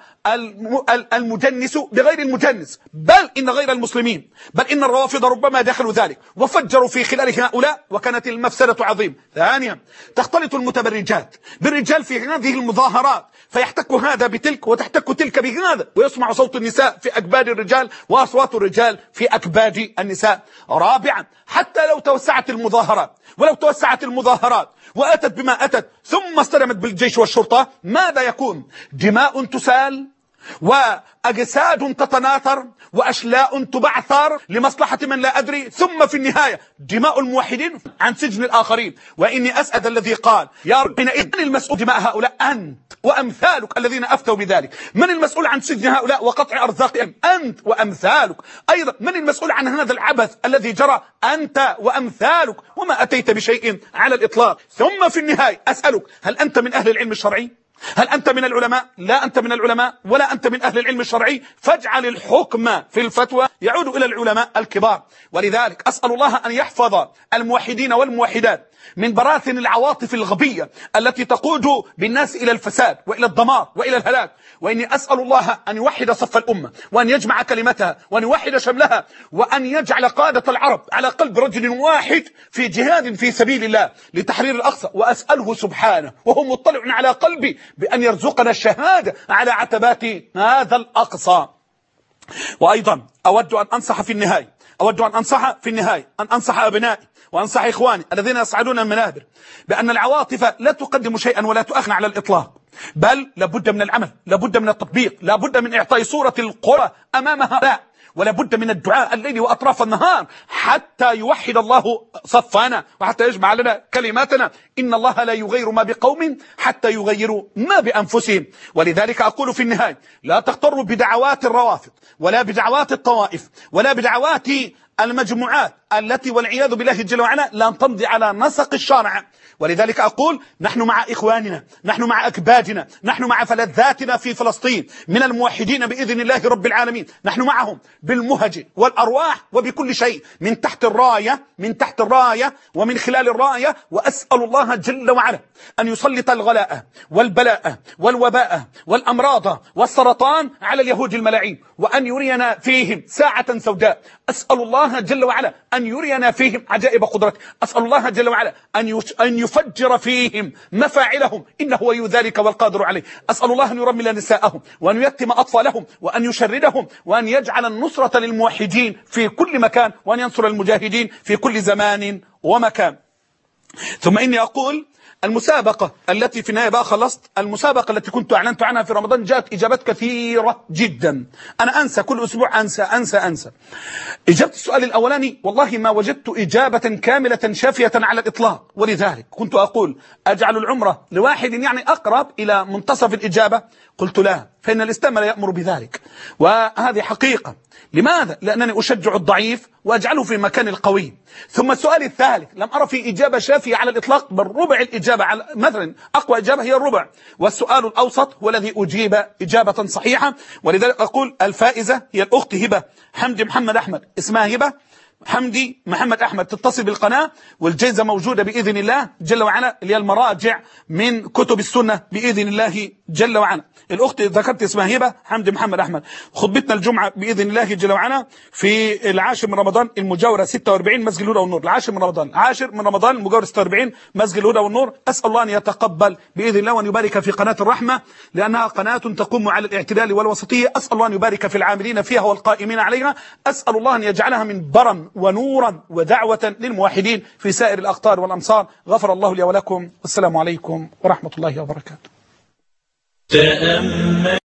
المجنس بغير المجنس، بل إن غير المسلمين، بل إن الروافض ربما دخلوا ذلك وفجروا في خلال هؤلاء وكانت المفسدة عظيمة. ثانيا تختلط المتبرجات بالرجال في هذه المظاهرات، فيحتك هذا بتلك وتحتك تلك بهذا، ويسمع صوت النساء في أكباد الرجال وأصوات الرجال في أكباد النساء. رابعا حتى لو توسعت المظاهرات ولو توسعت المظاهرات وأتت بما أتت ثم استلمت بالجيش والشرطة، ماذا يكون؟ دماء تسال وأجساد تتناثر وأشلاء تبعثر لمصلحة من لا أدري، ثم في النهاية دماء الموحدين عن سجن الآخرين. وإني أسأل الذي قال يا رب من المسؤول دماء هؤلاء؟ أنت وأمثالك الذين أفتوا بذلك. من المسؤول عن سجن هؤلاء وقطع أرزاقهم؟ أنت وأمثالك. أيضا من المسؤول عن هذا العبث الذي جرى؟ أنت وأمثالك، وما أتيت بشيء على الإطلاق. ثم في النهاية أسألك، هل أنت من أهل العلم الشرعي؟ هل أنت من العلماء؟ لا أنت من العلماء ولا أنت من أهل العلم الشرعي، فاجعل الحكم في الفتوى يعود إلى العلماء الكبار. ولذلك أسأل الله أن يحفظ الموحدين والموحدات من براثن العواطف الغبية التي تقود بالناس إلى الفساد وإلى الدمار وإلى الهلاك. وإني أسأل الله أن يوحد صف الأمة، وأن يجمع كلمتها، وأن يوحد شملها، وأن يجعل قادة العرب على قلب رجل واحد في جهاد في سبيل الله لتحرير الأقصى. وأسأله سبحانه وهو مطلع على قلبي بأن يرزقنا الشهادة على عتبات هذا الأقصى. وأيضا أود أن أنصح في النهاية أن أنصح أبنائي وأنصح إخواني الذين يصعدون المنابر بأن العواطف لا تقدم شيئا ولا تؤخر على الإطلاق، بل لابد من العمل، لابد من التطبيق، لابد من إعطاء صورة القرى أمام هؤلاء، ولا بد من الدعاء الليل وأطراف النهار حتى يوحد الله صفنا وحتى يجمع لنا كلماتنا. إن الله لا يغير ما بقوم حتى يغيروا ما بأنفسهم. ولذلك أقول في النهاية لا تغتروا بدعوات الروافض ولا بدعوات الطوائف ولا بدعوات المجموعات التي والعياذ بالله جل وعلا لا تمضي على نسق الشرع. ولذلك أقول نحن مع إخواننا، نحن مع أكبادنا، نحن مع فلذاتنا في فلسطين من الموحدين بإذن الله رب العالمين. نحن معهم بالمهج والأرواح وبكل شيء من تحت الراية ومن خلال الراية. وأسأل الله جل وعلا أن يسلط الغلاء والبلاء والوباء والأمراض والسرطان على اليهود الملاعين، وأن يرينا فيهم ساعة سوداء. أسأل الله جل وعلا أن يرينا فيهم عجائب قدرته. أسأل الله جل وعلا أن يفجر فيهم مفاعلهم، إنه ولي ذلك والقادر عليه. أسأل الله أن يرمل نساءهم وأن يتم أطفالهم وأن يشردهم وأن يجعل النصرة للموحدين في كل مكان وأن ينصر المجاهدين في كل زمان ومكان. ثم إني أقول المسابقة التي في النهاية بقى خلصت، المسابقة التي كنت أعلنت عنها في رمضان جاءت إجابات كثيرة جدا. أنا أنسى كل أسبوع، أنسى. إجابة السؤال الأولاني والله ما وجدت إجابة كاملة شافية على الإطلاق. ولذلك كنت أقول أجعل العمرة لواحد يعني أقرب إلى منتصف الإجابة، قلت لا، فإن الإسلام لا يأمر بذلك، وهذه حقيقة. لماذا؟ لأنني أشجع الضعيف وأجعله في مكان القوي. ثم السؤال الثالث لم أرى فيه إجابة شافية على الإطلاق، بل ربع الإجابة على مثلا أقوى إجابة هي الربع، والسؤال الأوسط هو الذي أجيب إجابة صحيحة. ولذلك أقول الفائزة هي الأخت هبة حمدي محمد أحمد، اسمها هبة حمدي محمد أحمد، تتصل بالقناة والجائزة موجودة بإذن الله جل وعلا، اللي هي المراجع من كتب السنة بإذن الله جل وعلا. الأخت ذكرت اسمها هبة حمدي محمد أحمد. خطبتنا الجمعة بإذن الله جل وعلا في العاشر من رمضان المجاورة 46 مسجد الهدى والنور، العاشر من رمضان المجاورة 46 مسجد الهدى والنور. أسأل الله أن يتقبل بإذن الله وأن يبارك في قناة الرحمة، لأنها قناة تقوم على الاعتدال والوسطية. أسأل الله أن يبارك في العاملين فيها والقائمين عليها. أسأل الله أن يجعلها من برم ونورا ودعوة للموحدين في سائر الأقطار والأمصار. غفر الله لي ولكم، والسلام عليكم ورحمة الله وبركاته.